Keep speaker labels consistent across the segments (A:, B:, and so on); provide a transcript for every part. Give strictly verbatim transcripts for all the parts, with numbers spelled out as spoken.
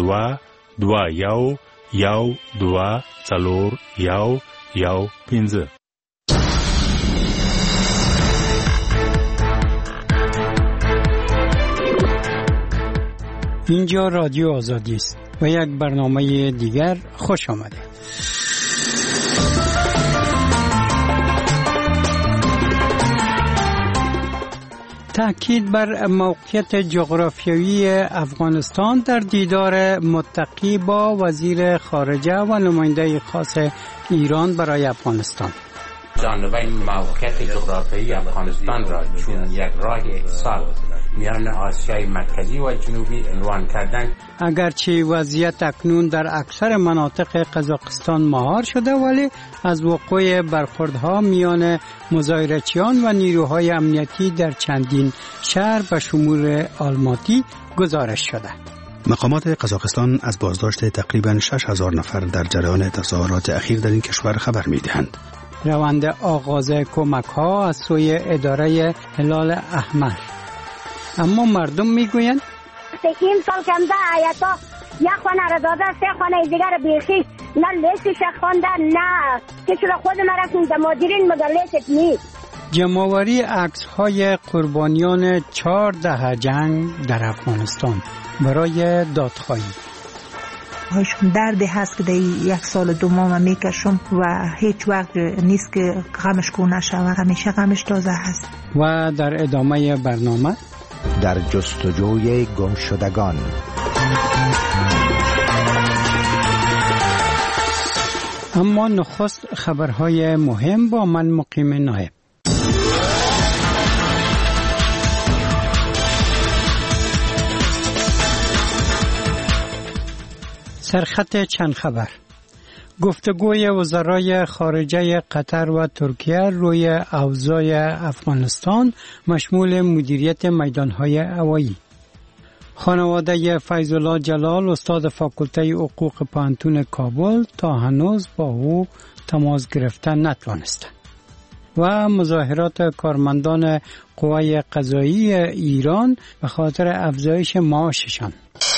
A: دوه دوه یو یو دوه څلور یو یو پنځه.
B: اینجا رادیو آزادی است و یک برنامه دیگر خوش آمده. تأکید بر موقعیت جغرافیایی افغانستان در دیدار متقی با وزیر خارجه و نماینده خاص ایران برای افغانستان.
C: جانبه موقعیت جغرافیایی افغانستان را چون یک راه اتصال میان آسیای مرکزی و جنوبی عنوان کردن.
B: اگرچه وضعیت اکنون در اکثر مناطق قزاقستان مهار شده، ولی از وقوع برخوردها میان مظاهرچیان و نیروهای امنیتی در چندین شهر به شمول آلماتی گزارش شده.
D: مقامات قزاقستان از بازداشت تقریباً شش هزار نفر در جریان تظاهرات اخیر در این کشور خبر می‌دهند.
B: روند آغاز کمک‌ها از سوی اداره هلال احمر. اما مردم میگویند
E: این سال کمده آیتا یک خانه را داده، سه خانه دیگر بیخی نه لیستش خوانده نه کسی را خود مرسون در مادرین مگر لیست نیست.
B: جمع‌آوری عکس‌های قربانیان چهار دهه جنگ در افغانستان برای دادخواهی.
F: هاشون درد هست که در یک سال دو ماه میکشم و هیچ وقت نیست که غمش کو نشه و همیشه غمش تازه هست.
B: و در ادامه برنامه
G: در جستجوی گم شدگان.
B: اما نخست خبرهای مهم با من مقیم نایب. سرخط چند خبر. گفتگوی وزرای خارجه قطر و ترکیه روی اوضاع افغانستان مشمول مدیریت میدانهای هوایی. خانواده فیض‌الله جلال استاد فاکولته حقوق پانتون کابل تا هنوز با او تماس گرفتن نتوانستند. و مظاهرات کارمندان قوای قضایی ایران به خاطر افزایش معاششان.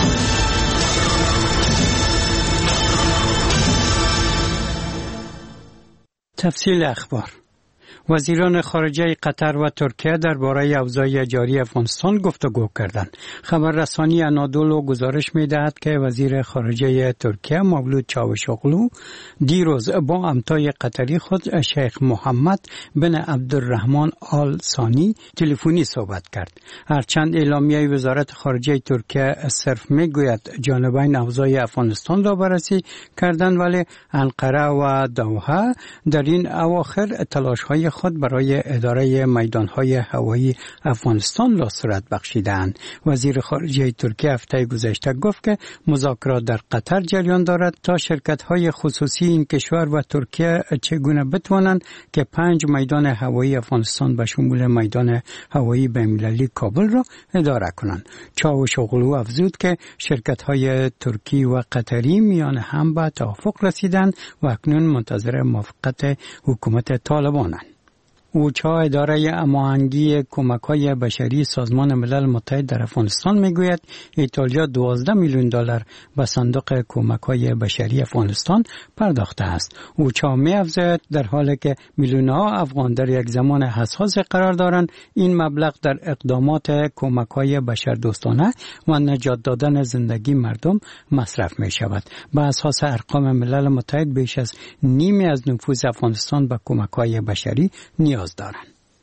B: تفصیل اخبار. وزیران خارجه قطر و ترکیه درباره اوضاع جاری افغانستان گفتگو کردند. خبررسانی انادولو گزارش می‌دهد که وزیر خارجه ترکیه مولود چاوشوغلو دیروز با همتای قطری خود شیخ محمد بن عبدالرحمن آل ثانی تلفنی صحبت کرد. هرچند اعلامیه وزارت خارجه ترکیه صرف میگوید جانبین اوضاع افغانستان را بررسی کردند، ولی انقره و دوحه در این اواخر تلاش‌های خود برای اداره میدانهای هوایی افغانستان را صورت بخشیدند. وزیر خارجه ترکیه هفته گذشته گفت که مذاکرات در قطر جریان دارد تا شرکت‌های خصوصی این کشور و ترکیه چگونه بتوانند که پنج میدان هوایی افغانستان به شمول میدان هوایی بین‌المللی کابل را اداره کنند. چاوشوغلو افزود که شرکت‌های ترکی و قطری میان هم به توافق رسیدند و اکنون منتظر موافقت حکومت طالبانند. اوچا اداره هماهنگی کمک‌های بشری سازمان ملل متحد در افغانستان میگوید ایتالیا دوازده میلیون دلار به صندوق کمک‌های بشری افغانستان پرداخته است. اوچا می‌افزاید در حالی که میلیون‌ها افغان در یک زمان حساس قرار دارند، این مبلغ در اقدامات کمک‌های بشردوستانه و نجات دادن زندگی مردم مصرف می‌شود. بر اساس ارقام ملل متحد بیش از نیمی از نفوذ افغانستان به کمک‌های بشری نیاز دارند.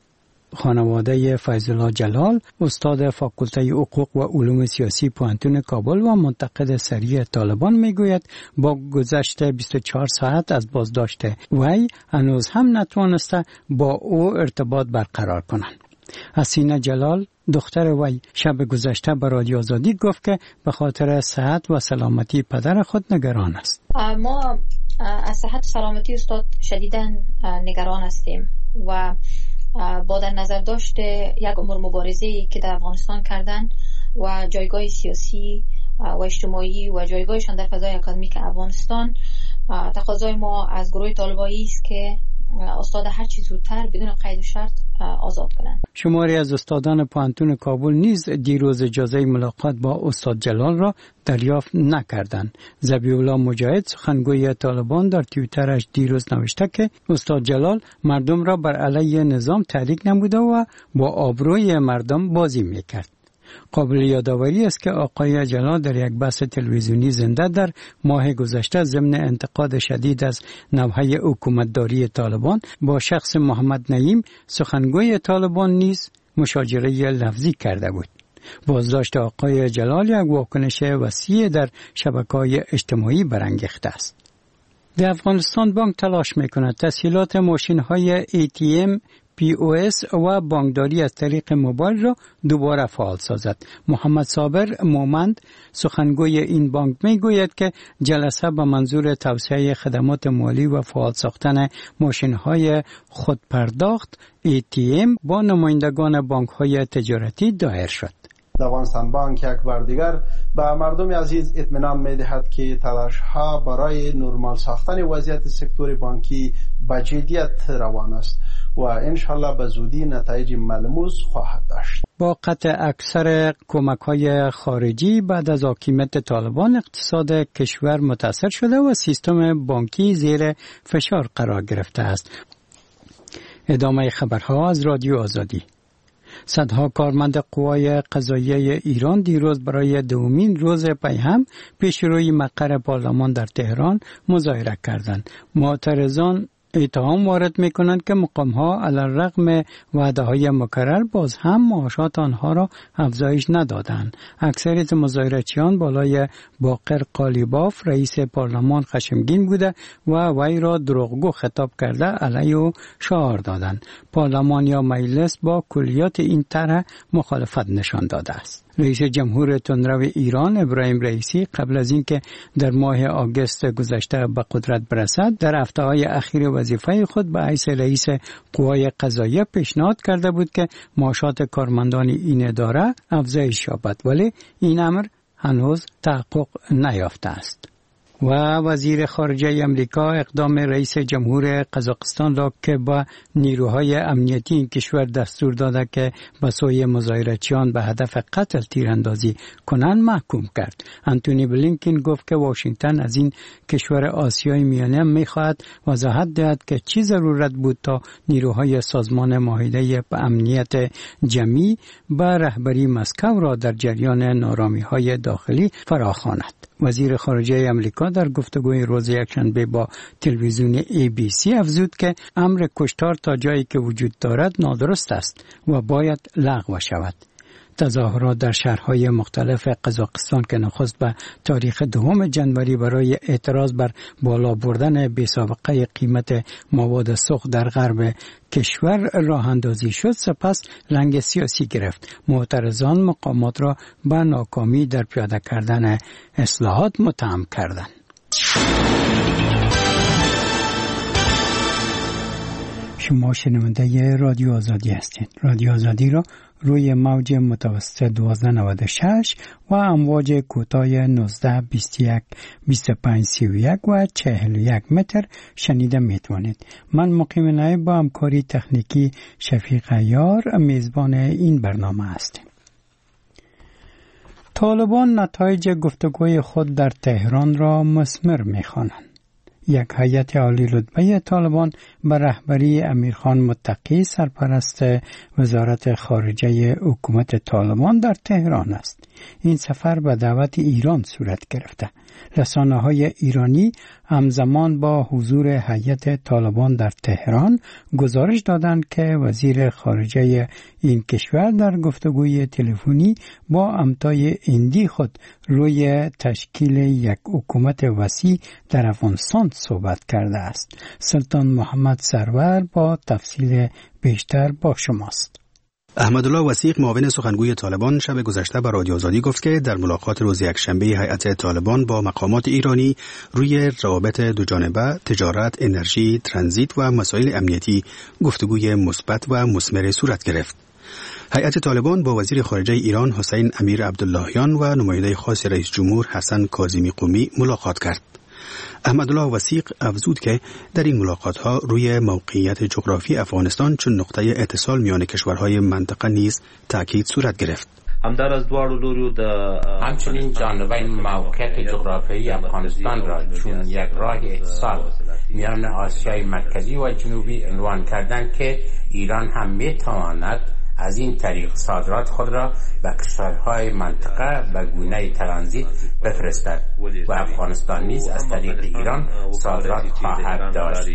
B: خانواده فیض‌الله جلال استاد فاکولته حقوق و علوم سیاسی پانتون کابل و منتقد سریع طالبان میگوید با گذشت بیست و چهار ساعت از بازداشت وی هنوز هم نتوانسته با او ارتباط برقرار کنند. حسینه جلال دختر وی شب گذشته به رادیو آزادی گفت که به خاطر صحت و سلامتی پدر خود نگران است.
H: ما از صحت و سلامتی استاد شدیداً نگران هستیم و با در نظر داشت یک عمر مبارزه‌ای که در افغانستان کردن و جایگاه سیاسی و اجتماعی و جایگاهشان در فضای اکادمیک افغانستان، تقاضای ما از گروه طالبایی است که استاد هر چی زودتر بدون قید و شرط آزاد کنند.
B: شماری از استادان پانتون کابل نیز دیروز اجازه ملاقات با استاد جلال را دریافت نکردند. ذبیح‌الله مجاهد سخنگوی طالبان در توییترش دیروز نوشته که استاد جلال مردم را بر علیه نظام تحریک نموده و با آبروی مردم بازی میکرد. قابل یادآوری است که آقای جلال در یک بحث تلویزیونی زنده در ماه گذشته ضمن انتقاد شدید از نوحه حکومتداری طالبان با شخص محمد نعیم سخنگوی طالبان نیز مشاجره لفظی کرده بود. بازداشت آقای جلال یک واکنش وسیع در شبکه‌های اجتماعی برانگیخته است. در افغانستان بانک تلاش می‌کند تسهیلات ماشین‌های ای تی ام پی او اس و بانکداری از طریق موبایل را دوباره فعال سازد. محمد صابر مومند سخنگوی این بانک می گوید که جلسه به منظور توسعه خدمات مالی و فعال ساختن ماشین‌های خودپرداخت ای تی ام با نمایندگان بانک‌های تجارتی دایر شد.
I: افغانستان بانک یک بار دیگر به مردم عزیز اطمینان می‌دهد که تلاش‌ها برای نرمال ساختن وضعیت سکتور بانکی با جدیت روان است و انشالله به زودی نتایج ملموس خواهد داشت.
B: با قطع اکثر کمک‌های خارجی بعد از حاکمیت طالبان اقتصاد کشور متاثر شده و سیستم بانکی زیر فشار قرار گرفته است. ادامه خبرها از رادیو آزادی. صدها کارمند قوای قضاییه ایران دیروز برای دومین روز پیهم پیش روی مقر پارلمان در تهران مظاهره کردند. معترضان اتهام وارد می کنند که مقامها علیرغم وعده های مکرر باز هم معاشات آنها را افزایش ندادند. اکثریت مظاهرچیان بالای باقر قالیباف رئیس پارلمان خشمگین بوده و وی را دروغگو خطاب کرده علیه او شعار دادند. پارلمان یا مجلس با کلیات این طرح مخالفت نشان داده است. رئیس جمهور تندرو ایران ابراهیم رئیسی قبل از اینکه در ماه آگوست گذشته به قدرت برسد در هفته‌های اخیر وظیفه خود به حیث رئیس قوای قضاییه پیشنهاد کرده بود که معاشات کارمندان این اداره افزایش یابد، ولی این امر هنوز تحقق نیافته است. و وزیر خارجه امریکا اقدام رئیس جمهور قزاقستان را که با نیروهای امنیتی این کشور دستور داده که به سوی مظاهرچیان به هدف قتل تیراندازی کنند محکوم کرد. انتونی بلینکن گفت که واشنگتن از این کشور آسیای میانه می‌خواهد وضاحت دهد که چه ضرورت بود تا نیروهای سازمان معاهده امنیت جمعی به رهبری مسکو را در جریان نارامی‌های داخلی فراخواند. وزیر خارجه امریکا در گفتگوی روز یکشنبه با تلویزیون ای بی سی افزود که امر کشتار تا جایی که وجود دارد نادرست است و باید لغو شود. تظاهرات در شهرهای مختلف قزاقستان که نخست به تاریخ دوم جنوری برای اعتراض بر بالا بردن بی‌سابقه قیمت مواد سوخت در غرب کشور راه اندازی شد، سپس رنگ سیاسی گرفت. معترضان مقامات را به ناکامی در پیاده کردن اصلاحات متهم کردند. شما شنونده رادیو آزادی هستید. رادیو آزادی را روی موج متوسط دوازده نود و شش و امواج کوتاه نوزده بیست و یک بیست و پنج سی و یک و چهل و یک متر شنیده میتوانید. من مقیم نایب با همکاری تکنیکی شفیق عیار میزبان این برنامه هستم. طالبان نتایج گفتگوی خود در تهران را مثمر میخوانند. یک هیئت عالی رتبه طالبان به رهبری امیرخان متقی سرپرست وزارت خارجه حکومت طالبان در تهران است. این سفر به دعوت ایران صورت گرفته. رسانه‌های ایرانی همزمان با حضور هیئت طالبان در تهران گزارش دادند که وزیر خارجه این کشور در گفتگوی تلفنی با همتای هندی خود روی تشکیل یک حکومت وسیع در افغانستان صحبت کرده است. سلطان محمد سرور با تفصیل بیشتر با شماست.
D: احمدالله وثیق معاون سخنگوی طالبان شب گذشته به رادیو آزادی گفت که در ملاقات روز یکشنبه هیئت طالبان با مقامات ایرانی روی روابط دوجانبه، تجارت، انرژی، ترانزیت و مسائل امنیتی گفتگوی مثبت و مثمر صورت گرفت. هیئت طالبان با وزیر خارجه ایران حسین امیر عبداللهیان و نماینده خاص رئیس جمهور حسن کاظمی قمی ملاقات کرد. احمدالله وثیق افزود که در این ملاقات ها روی موقعیت جغرافی افغانستان چون نقطه اتصال میان کشورهای منطقه نیز تاکید صورت گرفت.
C: همچنین جانبین موقعیت جغرافیایی افغانستان را چون یک راه اتصال میان آسیای مرکزی و جنوبی عنوان کردند که ایران هم میتواند از این طریق صادرات خود را به کشورهای منطقه به گونه ترانزیت بفرستد و افغانستان نیز از طریق ایران صادرات خواهد داشت.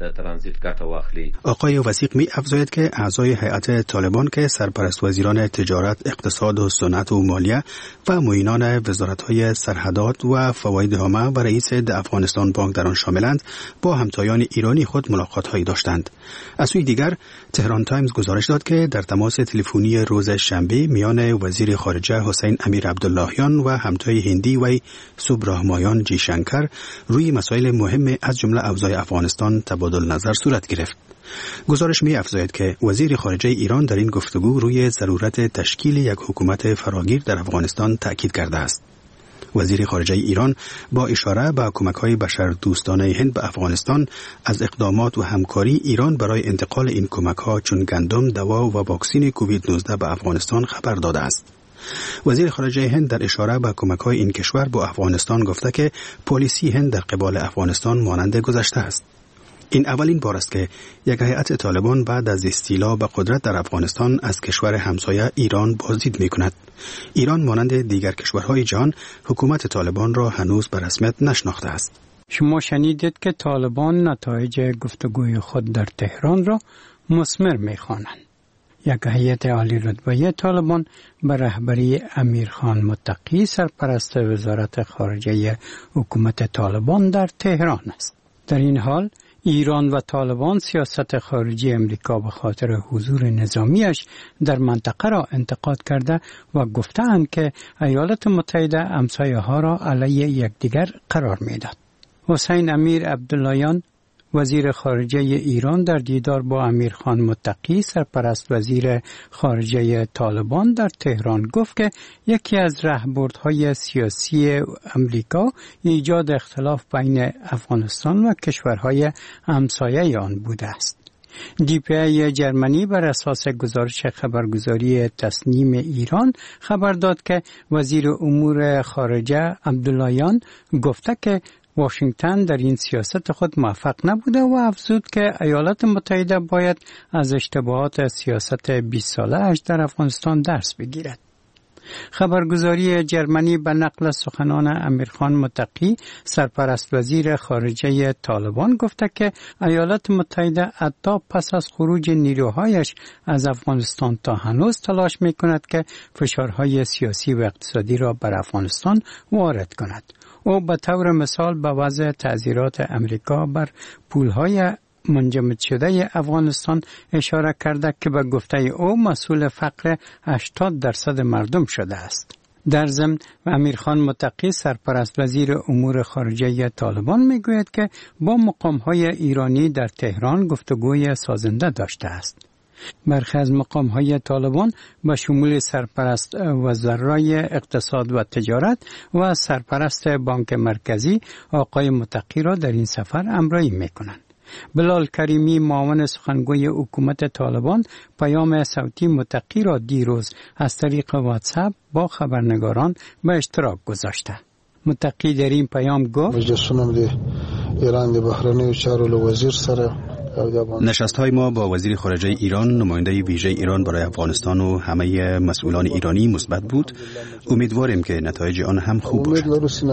D: آقای وثیق می افزاید که اعضای هیئت طالبان که سرپرست وزیران تجارت، اقتصاد و صنعت و مالیه و معینان وزارت‌های سرحدات و فواید عامه و رئیس د افغانستان بانک در آن شاملند با همتایان ایرانی خود ملاقات‌هایی داشتند. از سوی دیگر تهران تایمز گزارش داد که در تماس تلفنی روز شنبه میان وزیر خارجه حسین امیر عبداللهیان و همتای هندی وی سبرامایان جی شنکر روی مسائل مهم از جمله اوضاع افغانستان تبادل نظر صورت گرفت. گزارش می افزاید که وزیر خارجه ایران در این گفتگو روی ضرورت تشکیل یک حکومت فراگیر در افغانستان تأکید کرده است. وزیر خارجه ایران با اشاره به کمک‌های بشردوستانه هند به افغانستان از اقدامات و همکاری ایران برای انتقال این کمک‌ها چون گندم، دوا و واکسن کووید نوزده به افغانستان خبر داده است. وزیر خارجه هند در اشاره به کمک‌های این کشور با افغانستان گفته که پالیسی هند در قبال افغانستان مانند گذشته است. این اولین بار است که یک هیئت طالبان بعد از استیلا به قدرت در افغانستان از کشور همسایه ایران بازدید می‌کند. ایران مانند دیگر کشورهای جهان حکومت طالبان را هنوز به رسمیت نشناخته است.
B: شما شنیدید که طالبان نتایج گفتگوی خود در تهران را مثمر می‌خوانند. یک هیئت عالی رتبه طالبان به رهبری امیرخان متقی سرپرست وزارت خارجه حکومت طالبان در تهران است. در این حال ایران و طالبان سیاست خارجی امریکا به خاطر حضور نظامیش در منطقه را انتقاد کرده و گفتند که ایالات متحده همسایه ها را علیه یکدیگر قرار میداد. حسین امیر عبداللهیان وزیر خارجه ایران در دیدار با امیرخان متقی سرپرست وزیر خارجه طالبان در تهران گفت که یکی از راهبردهای سیاسی امریکا ایجاد اختلاف بین افغانستان و کشورهای همسایه آن بوده است. دی پی ای جرمنی بر اساس گزارش خبرگزاری تصنیم ایران خبر داد که وزیر امور خارجه عبداللهیان گفته که واشنگتن در این سیاست خود موفق نبوده و افزود که ایالات متحده باید از اشتباهات سیاست بیست ساله اش در افغانستان درس بگیرد. خبرگزاری جرمنی به نقل سخنان امیرخان متقی سرپرست وزیر خارجه طالبان گفته که ایالات متحده حتی پس از خروج نیروهایش از افغانستان تا هنوز تلاش می کند که فشارهای سیاسی و اقتصادی را بر افغانستان وارد کند. او به طور مثال به وضع تعزیرات امریکا بر پولهای منجمد شده افغانستان اشاره کرده که به گفته او مسئول فقر هشتاد درصد مردم شده است. در ضمن امیرخان متقی سرپرست وزیر امور خارجه طالبان میگوید که با مقامهای ایرانی در تهران گفتگوی سازنده داشته است. برخی از مقام‌های طالبان به شمول سرپرست وزرای اقتصاد و تجارت و سرپرست بانک مرکزی آقای متقی را در این سفر همراهی می‌کنند. بلال کریمی معاون سخنگوی حکومت طالبان پیام صوتی متقی را دیروز از طریق واتساپ با خبرنگاران به اشتراک گذاشته. متقی در این پیام گفت
J: مجلسونم دی ایران دی بهرنی چارو وزیر سره
D: نشست‌های ما با وزیر خارجه ایران، نماینده ویژه ایران برای افغانستان و همه مسئولان ایرانی مثبت بود. امیدواریم که نتایج آن هم خوب باشد.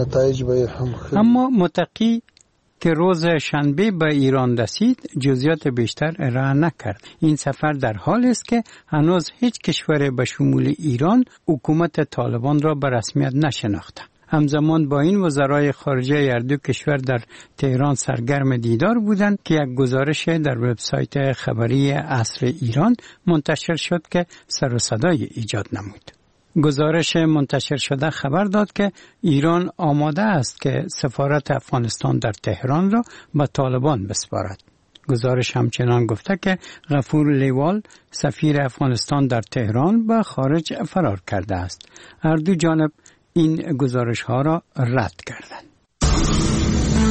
B: اما متقی که روز شنبه به ایران رسید جزئیات بیشتر ارائه نکرد. این سفر در حال است که هنوز هیچ کشور به شمول ایران حکومت طالبان را به رسمیت نشناخته. همزمان با این وزرای خارجه هر دو کشور در تهران سرگرم دیدار بودند که یک گزارش در وبسایت خبری عصر ایران منتشر شد که سر و صدای ایجاد نمود. گزارش منتشر شده خبر داد که ایران آماده است که سفارت افغانستان در تهران را به طالبان بسپارد. گزارش همچنان گفته که غفور لیوال سفیر افغانستان در تهران به خارج فرار کرده است. هر دو جانب این گزارش ها را رد کردند.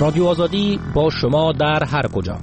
K: رادیو آزادی با شما در هر کجا.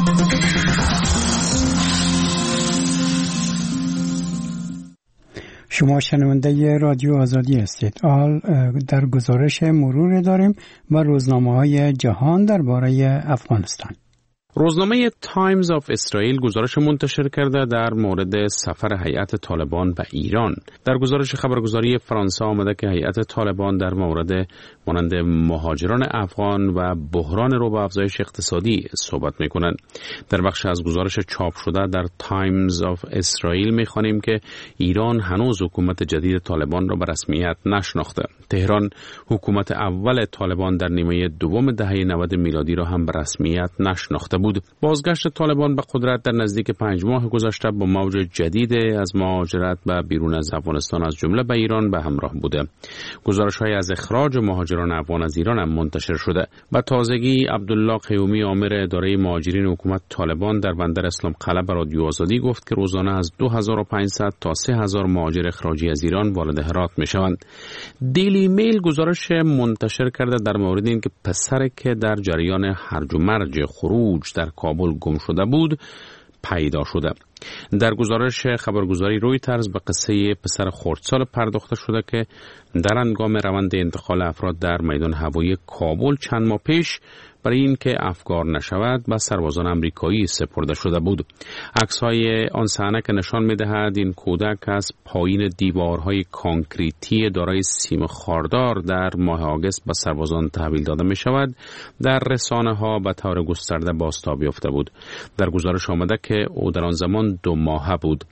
B: شما شنونده رادیو آزادی هستید. حال در گزارش مرور داریم و روزنامه‌های جهان درباره افغانستان.
L: روزنامه تایمز آف اسرائیل گزارش منتشر کرده در مورد سفر هیئت طالبان به ایران. در گزارش خبرگزاری فرانسه آمده که هیئت طالبان در مورد مانند مهاجران افغان و بحران رو به افزایش اقتصادی صحبت میکنند. در بخش از گزارش چاپ شده در تایمز آف اسرائیل میخوانیم که ایران هنوز حکومت جدید طالبان را به رسمیت نشناخته. تهران حکومت اول طالبان در نیمه دوم دهه نود میلادی را هم به رسمیت نشناخته بود. بازگشت طالبان به قدرت در نزدیک پنج ماه گذشته با موج جدید از مهاجرت به بیرون از افغانستان از جمله به ایران به همراه بوده. گزارش‌های از اخراج مهاجران افغان از ایران هم منتشر شده. به تازگی عبدالله قیومی آمر اداره مهاجرین حکومت طالبان در بندر اسلام قلعه به رادیو آزادی گفت که روزانه از دو هزار و پانصد تا سه هزار مهاجر اخراجی از ایران وارد هرات می‌شوند. دیلی میل گزارش منتشر کرده در مورد اینکه پسری که در جریان هرج و مرج خروج در کابل گم شده بود پیدا شده. در گزارش خبرگزاری رویترز به قصه پسر خردسال پرداخته شده که در هنگام روند انتقال افراد در میدان هوایی کابل چند ماه پیش برای اینکه افگار نشود به سربازان آمریکایی سپرده شده بود. عکس‌های آن صحنه که نشان می‌دهد این کودک از پایین دیوارهای کانکریتی دارای سیم خاردار در ماه آگوست به سربازان تحویل داده می‌شود در رسانه‌ها به طور گسترده بازتاب یافته بود. در گزارش آمده که او در آن زمان دو ماهه بود.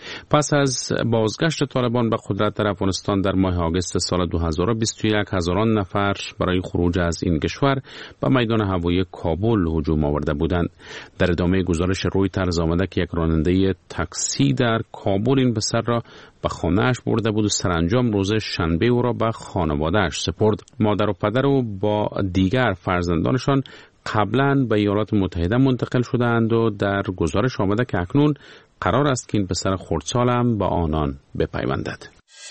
L: پس از بازگشت طالبان به قدرت در افغانستان در ماه آگوست سال دو هزار و بیست و یک هزاران نفر برای خروج از این کشور به میدان هوایی کابل هجوم آورده بودند. در ادامه گزارش رویترز آمده که یک راننده تاکسی در کابل این پسر را به خانه‌اش برده بود و سرانجام روز شنبه او را به خانواده‌اش سپرد. مادر و پدر او با دیگر فرزندانشان قبلا به ایالات متحده منتقل شدند و در گزارش آمده که اکنون قرار است که این پسر خردسال هم با آنان بپیوندد.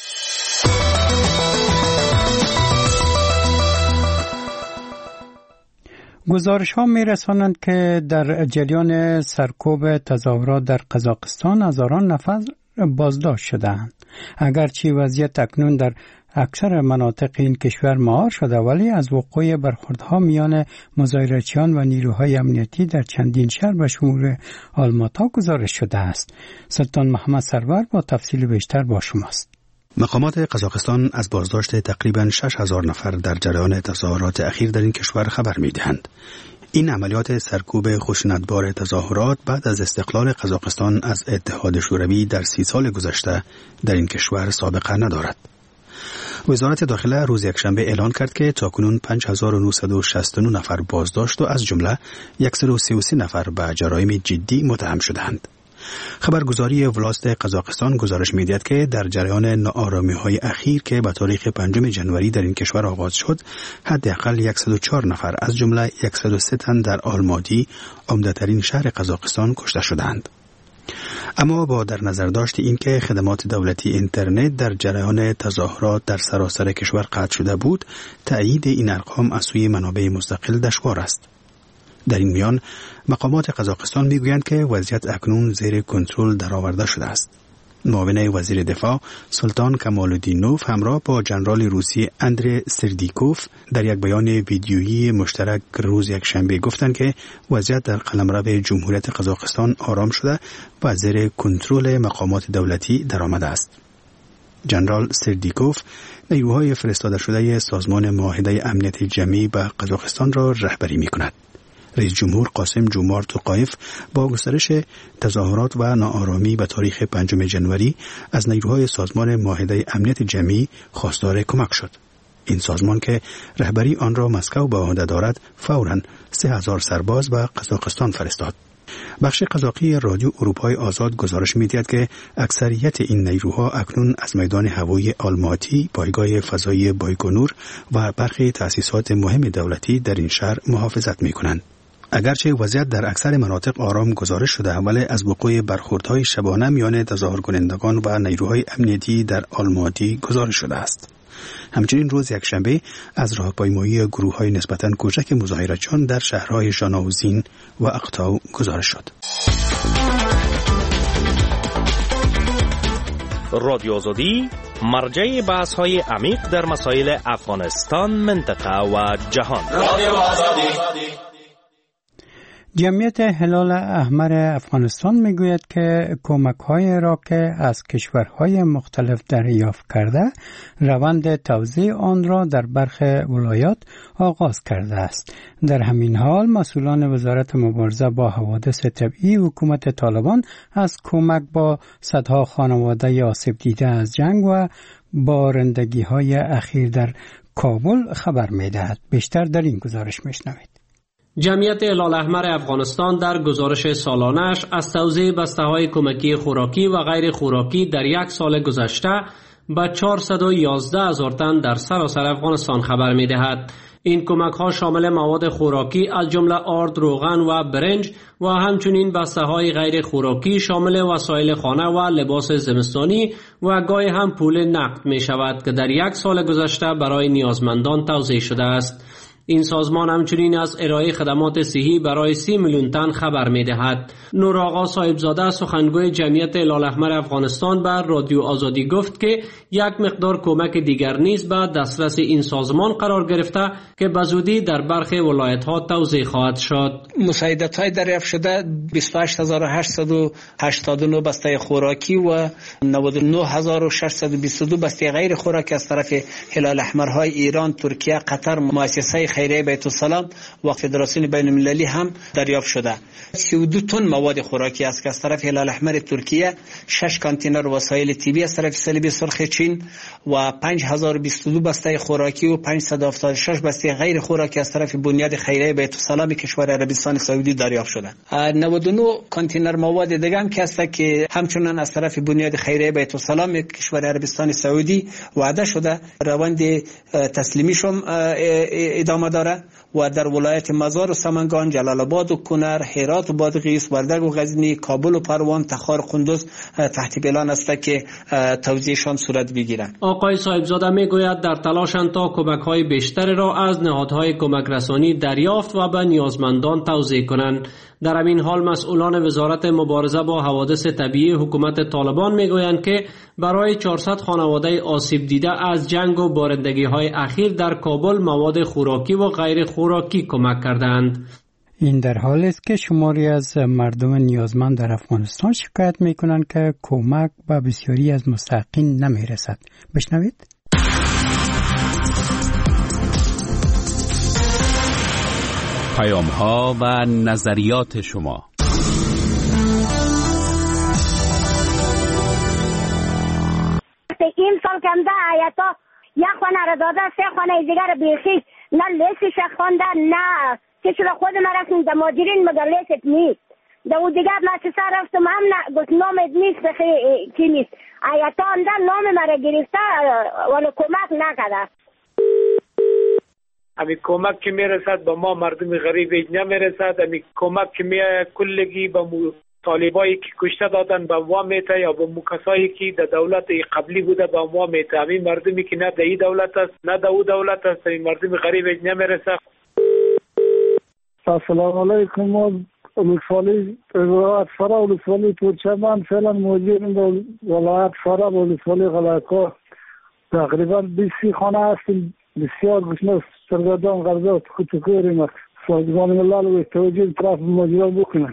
B: گزارش ها می رسانند که در جریان سرکوب تظاهرات در قزاقستان هزاران نفر بازداشت شدند. اگرچه وضعیت اکنون در اکثر مناطق این کشور مهار شده ولی از وقوع برخوردها میان مظاهرچیان و نیروهای امنیتی در چندین شهر به شمول آلماتا گزارش شده است. سلطان محمد سرور با تفصیل بیشتر با شماست.
D: مقامات قزاقستان از بازداشت تقریباً شش هزار نفر در جریان تظاهرات اخیر در این کشور خبر می‌دهند. این عملیات سرکوب خشونتبار تظاهرات بعد از استقلال قزاقستان از اتحاد شوروی در سی سال گذشته در این کشور سابقه ندارد. وزارت داخله روز یکشنبه اعلان کرد که تاکنون پنج هزار و نهصد و شصت و نه نفر بازداشت و از جمله صد و سی و سه نفر به جرایم جدی متهم شدند. خبرگزاری ولاست قزاقستان گزارش می‌دهد که در جریان ناآرامی‌های اخیر که به تاریخ پنجم ژانویه در این کشور آغاز شد، حداقل صد و چهار نفر از جمله صد و سه تن در آلماتی، عمده‌ترین شهر قزاقستان، کشته شدند. اما با در نظر داشت این که خدمات دولتی اینترنت در جریان تظاهرات در سراسر کشور قطع شده بود، تأیید این ارقام از سوی منابع مستقل دشوار است. در این میان مقامات قزاقستان میگویند که وضعیت اکنون زیر کنترل درآورده شده است. معاون وزیر دفاع سلطان کمال‌الدینوف همراه با ژنرال روسی اندری سردیکوف در یک بیان ویدیویی مشترک روز یکشنبه گفتند که وضعیت در قلمرو جمهوریت قزاقستان آرام شده و زیر کنترل مقامات دولتی درآمده است. ژنرال سردیکوف نیروهای فرستاده شده سازمان معاهده امنیت جمعی به قزاقستان را رهبری می‌کند. رئیس جمهور قاسم جومارت توقایف با گسترش تظاهرات و ناآرامی به تاریخ پنجم ژانویه از نیروهای سازمان معاهده امنیت جمعی خواستار کمک شد. این سازمان که رهبری آن را مسکو به عهده دارد فوراً سه هزار سرباز به قزاقستان فرستاد. بخش قزاقی رادیو اروپای آزاد گزارش می‌دهد که اکثریت این نیروها اکنون از میدان هوایی آلماتی، پایگاه فضایی بایکونور و برخی تأسیسات مهم دولتی در این شهر محافظت می‌کنند. اگرچه وضعیت در اکثر مناطق آرام گزارش شده ولی از وقوع برخوردهای شبانه میان تظاهرکنندگان و نیروهای امنیتی در آلماتی گزارش شده است. همچنین روز یکشنبه از راهپیمایی گروه‌های نسبتاً کوچک مظاهره‌جویان در شهرهای شاناوزین و اقتاو گزارش شد.
K: رادیو آزادی مرجع بحث‌های عمیق در مسائل افغانستان، منطقه و جهان. رادیو آزادی.
B: جمعیت هلال احمر افغانستان میگوید که کمک‌های را که از کشورهای مختلف دریافت کرده، روند توزیع آن را در برخی ولایات آغاز کرده است. در همین حال مسئولان وزارت مبارزه با حوادث طبیعی حکومت طالبان از کمک با صدها خانواده آسیب دیده از جنگ و بارندگی‌های اخیر در کابل خبر می‌دهد. بیشتر در این گزارش می‌شنوید.
M: جمعیت هلال احمر افغانستان در گزارش سالانه‌اش از توزیع بسته‌های کمکی خوراکی و غیر خوراکی در یک سال گذشته به چهارصد و یازده هزار تن در سراسر افغانستان خبر می‌دهد. این کمک‌ها شامل مواد خوراکی از جمله آرد، روغن و برنج و همچنین بسته‌های غیر خوراکی شامل وسایل خانه و لباس زمستانی و گاهی هم پول نقد می‌شود که در یک سال گذشته برای نیازمندان توزیع شده است. این سازمان همچنین از ارائه خدمات صحی برای سی میلیون تن خبر می‌دهد. نور آقا صاحبزاده سخنگوی جمعیت هلال احمر افغانستان بر رادیو آزادی گفت که یک مقدار کمک دیگر نیز به دسترس این سازمان قرار گرفته که بزودی در برخی ولایت‌ها توزیع خواهد شد.
N: مساعدت‌های دریافت شده بیست و هشت هزار و هشتصد و هشتاد و نه بسته خوراکی و نود و نه هزار و ششصد و بیست و دو بسته غیر خوراکی از طرف هلال احمرهای ایران، ترکیه، قطر، مؤسسه خیریه بیت السلام و فدراسیون بین المللی هم دریافت شده. سی و دو تن مواد خوراکی است که از طرف هلال احمر ترکیه، شش کانتینر وسایل طبی از طرف صلیب سرخ چین و پنج هزار و بیست و دو بسته خوراکی و پانصد و هفتاد و شش بسته غیر خوراکی از طرف بنیاد خیریه بیت السلام کشور عربستان سعودی دریافت شده. نود و نه کانتینر مواد دیگه هم که است که همچنان از طرف بنیاد خیریه بیت السلام کشور عربستان سعودی وعده شده روند تسلیمیشون ادامه داره و در ولایت مزار و سمنگان، جلال آباد و کنر، هرات و بادغیس، وردگ و غزنی، کابل و پروان، تخار، قندوز تحت اعلان است که توزیعشان صورت بگیرند.
M: آقای صاحبزاده میگوید در تلاشند تا کمک‌های بیشتر را از نهادهای کمک رسانی دریافت و به نیازمندان توزیع کنند. در همین حال مسئولان وزارت مبارزه با حوادث طبیعی حکومت طالبان میگویند که برای چهارصد خانواده آسیب دیده از جنگ و بارندگی‌های اخیر در کابل مواد خوراکی و غیر خوراکی کمک کردند.
B: این در حالی است که شماری از مردم نیازمند در افغانستان شکایت میکنند که کمک به بسیاری از مستحقین نمیرسد. بشنوید.
L: پیام ها و نظریات شما.
E: این سال کمده آیتا یک خانه را داده، سه خانه دیگر بیخی نه لیستش خونده نه که شده خود ما رفتیم در ماجرین مگر لیست نیست. در او دیگر مؤسسه رفتم هم نه گفت نامت نیست بخی کی نیست. آیتا انده نام مرا گرفته ولی کمک نکرده.
O: امی کمک که میرسد به ما مردم غریب نمیرسد. امی کمک که می کلگی به طالبایی که کشته دادن به ما میته یا به کسایی که در دولت قبلی بوده به ما میته. امی مردمی که نه در این دولت است نه در او دولت است امی مردم غریب نمیرسد.
J: السلام علیکم. ما ولسوالی ولایت فرا ولسوالی تورچه‌بند فعلا موجودیم در ولایت فرا ولسوالی غلقا. تقریبا بیست خانه هستیم. بسیار گشنه سرگردان غرضات خودکوریم است. سازمان ملل و توجیه طرف ماجرا بکنن.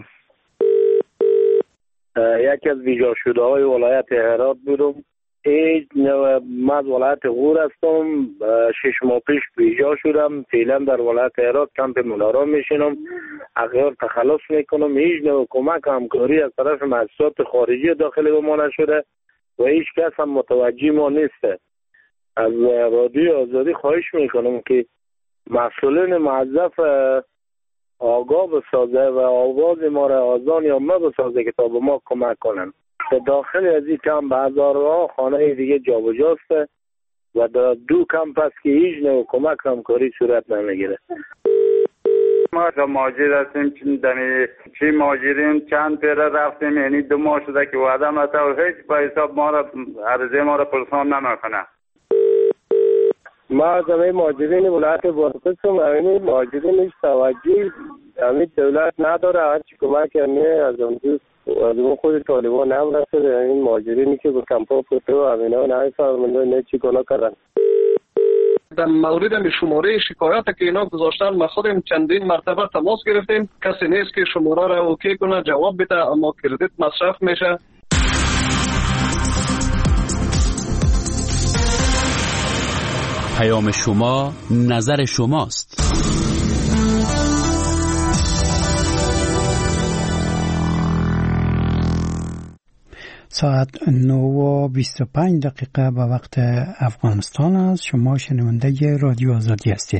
P: یکی از بیجا شده های ولایت هرات بودم. ایج من از ولایت غور هستم. شش ماه پیش بیجا شدم. فعلا در ولایت هرات کمپ منارا میشینم. اغیار تخلص میکنم. هیچ نوع کمک همکاری از طرف مؤسسات خارجی داخل به ما نشده و هیچ کس هم متوجه ما نیست. از رادیو آزادی خواهش میکنم که مسئولین موظف آگاه بسازه و آواز ما را آزان یا ما بسازه که تا به ما کمک کنن. در داخل از این کمپ به هزارها خانه دیگه جابجاست و در دو کمپ است که هیچ نوع کمک همکاری صورت نمیگیره.
Q: ما در مهاجر هستیم. چی مهاجرین چند پیره رفتیم، یعنی دو ماه شده که وعده مطور هیچ با حساب ما را عرضه ما را پرسان نمیکنه.
P: ما از همه مهاجرین ولایت بادغیس هم همین مهاجرینش توجه همین دولت نداره. هرچی کمک همین از اون دوست از اون خود طالبان هم رسده. همین مهاجرینی که به کمپا پوته و همین ها نمیفهمنده نه چی گناه کردن.
R: در مورد شماره شکایت که اینا گذاشتن ما خودم چندین مرتبه تماس گرفتیم، کسی نیست که شماره را اوکی کنه جواب بده، اما کردیت مصرف میشه.
S: پیام شما نظر شماست.
B: ساعت نه و بیست و پنج دقیقه به وقت افغانستان است. شما شنونده رادیو آزادی هستید.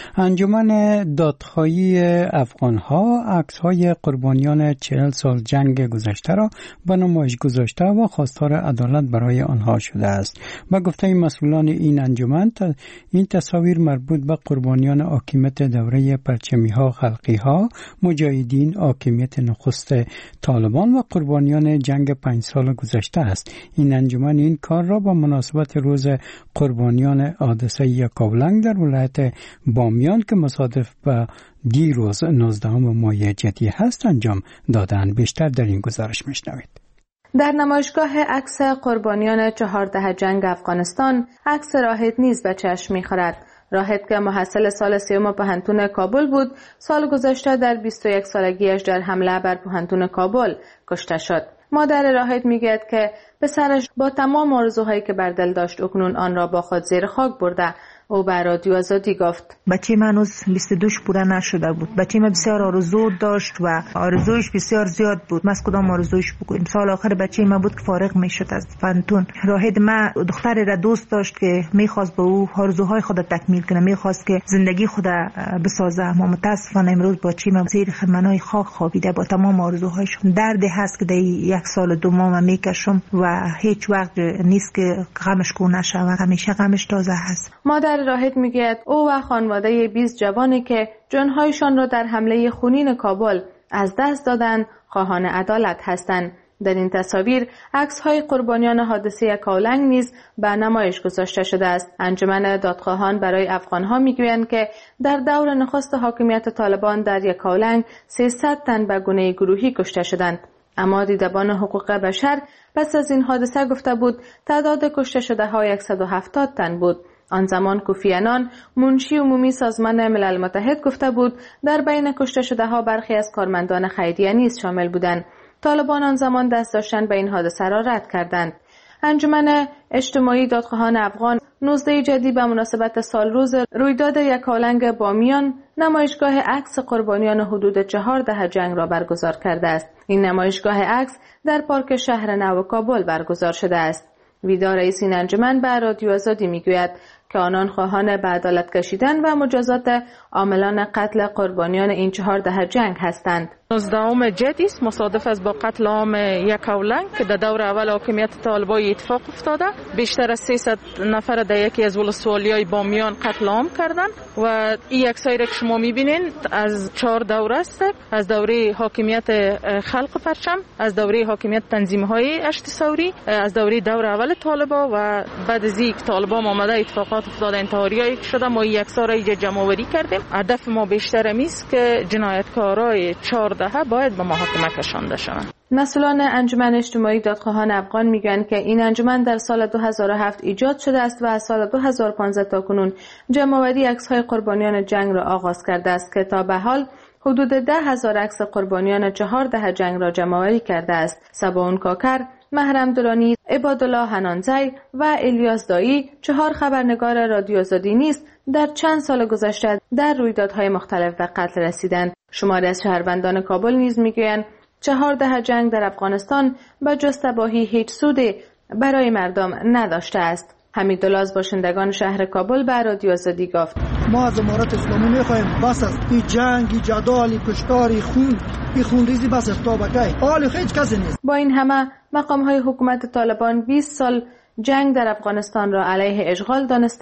B: انجمن دادخواهی افغانها عکس‌های قربانیان چهل سال جنگ گذشته را به نمایش گذاشته و خواستار عدالت برای آنها شده است. با گفته مسئولان این انجمن، این تصاویر مربوط به قربانیان حاکمیت دوره پرچمی‌ها خلقی‌ها، مجاهدین حاکمیت نخست طالبان و قربانیان جنگ پنج سال گذشته است. این انجمن این کار را با مناسبت روز قربانیان حادثه یکاولنگ در ولایت بامیان که مصادف به دیروز نوزدهم ماه جدی هست انجام دادن. بیشتر در این گزارش میشنوید.
T: در نمایشگاه عکس قربانیان چهارده جنگ افغانستان عکس راهد نیز به چشم می‌خورد. راهد که محصل سال سیوم پهنتون کابل بود، سال گذشته در بیست و یک سالگیش در حمله بر پهنتون کابل کشته شد. مادر راهد میگوید که پسرش با تمام آرزوهایی که بر دل داشت اکنون آن را با خود زیر خاک برده. او بر رادیو آزادی گفت
F: بچه من هنوز بیست و دو پوره نشده بود. بچه من بسیار آرزو داشت و آرزویش بسیار زیاد بود. ما از کدام آرزویش بگویم. سال آخر بچه من بود که فارغ میشد از پنتون. راهد من دختری را دوست داشت که میخواست به او آرزوهای خود تکمیل کنه، میخواست که زندگی خود بسازه. اما متاسفانه امروز بچه من زیر خرمنای خاک خوابیده با تمام آرزوهایش. درد هست که در یک سال دو ماه میکشم و هیچ وقت نیست که غمش کو نشه و همیشه غمش تازه هست.
T: مادر راهد میگوید او و خانواده بیست جوانی که جانهایشان را در حمله خونین کابل از دست دادند خواهان عدالت هستند. در این تصاویر عکس‌های قربانیان حادثه یکاولنگ نیز به نمایش گذاشته شده است. انجمن دادخواهان برای افغان‌ها میگویند که در دور نخست حاکمیت طالبان در یکاولنگ سیصد تن به گونه گروهی کشته شدند. اما دیدبان حقوق بشر پس از این حادثه گفته بود تعداد کشته شده ها صد و هفتاد تن بود. آن زمان کوفی عنان منشی عمومی سازمان ملل متحد گفته بود در بین کشته شده ها برخی از کارمندان خیریه نیز شامل بودند. طالبان آن زمان دست داشتن به این حادثه را رد کردند. انجمن اجتماعی دادخواهان افغان نوزده جدی به مناسبت سالروز رویداد یکاولنگ بامیان نمایشگاه عکس قربانیان حدود چهارده جنگ را برگزار کرده است. این نمایشگاه عکس در پارک شهر نو کابل برگزار شده است. ویدا رئیس این انجمن به رادیو آزادی میگوید که آنان خواهان به عدالت کشیدن و مجازات عاملان قتل قربانیان این چهارده جنگ هستند.
U: نوزدهم جدی است مصادف است با قتل عام یکاولنگ که در دور اول حاکمیت طالبای اتفاق افتاده. بیشتر از سیصد نفر در یکی از ولسوالی‌های بامیان قتل عام کردند و این عکسایی را که شما می‌بینید از چهار دوره است. از دوره حاکمیت خلق پرچم، از دوره حاکمیت تنظیم‌های اشت ثوری، از دوره دور اول طالبا و بعد از اینکه طالبان آمده اتفاقات افتاده انتحاریایی شده. ما این عکس‌ها را اینجا جمع‌آوری کردیم. هدف ما بیشتر است که جنایتکارای چهار باید به محاکمه کشانده شوند.
T: مسئولان انجمن اجتماعی دادخواهان افغان میگویند که این انجمن در سال دو هزار و هفت ایجاد شده است و از سال دو هزار و پانزده تا کنون جمع‌آوری عکس‌های قربانیان جنگ را آغاز کرده است که تا به حال حدود ده هزار عکس قربانیان چهارده جنگ را جمع‌آوری کرده است. سباون کاکر، محرم درانی، عبادالله حنانزی و الیاس دایی چهار خبرنگار رادیو آزادی نیز در چند سال گذشته در رویدادهای مختلف به قتل رسیدند. شماری از شهروندان کابل نیز میگویند چهارده جنگ در افغانستان به جز تباهی هیچ سودی برای مردم نداشته است. حمیدالله از باشندگان شهر کابل به رادیو آزادی گفت
V: ما از امارت اسلامی میخوایم بس از این جنگ، جدال، کشتار، خون، این خونریزی بس است تا بکی. حال هیچ کسی نیست.
T: با این همه مقام‌های حکومت طالبان بیست سال جنگ در افغانستان را علیه اشغال دانسته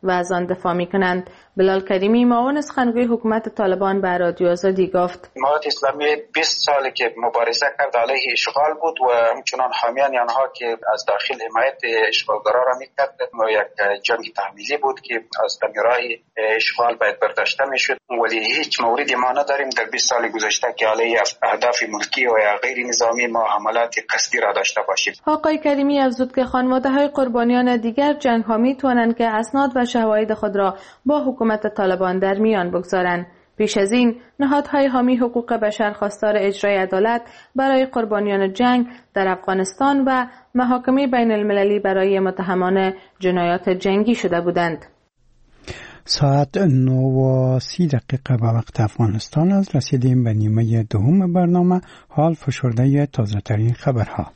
T: و از آن دفاع می‌کنند. بلال کریمی معاون سخنگوی حکومت طالبان به رادیو آزادی گفت:
A: امارات اسلامی بیست ساله که مبارزه کرد علیه اشغال بود و همچنان حامیان آنها که از داخل حمایت اشغالگرا را می‌کرد و یک جنگ تحمیلی بود که از راه اشغال باید برداشته می‌شد، ولی هیچ موردی ما نداریم در بیست سال گذشته که علیه اهداف ملکی و یا غیر نظامی ما حملات قصدی را داشته باشیم.
T: آقای کریمی افزود که خانواده‌های قربانیان دیگر جنگ‌ها می‌توانند که اسناد و شواهد خود را با حکومت طالبان در میان بگذارند. پیش از این نهادهای حامی حقوق بشر خواستار اجرای عدالت برای قربانیان جنگ در افغانستان و محاکمه بین المللی برای متهمان جنایات جنگی شده بودند.
B: ساعت نه و سی دقیقه به وقت افغانستان است. رسیدیم به نیمه دوم برنامه. حال فشرده تازه ترین خبرها.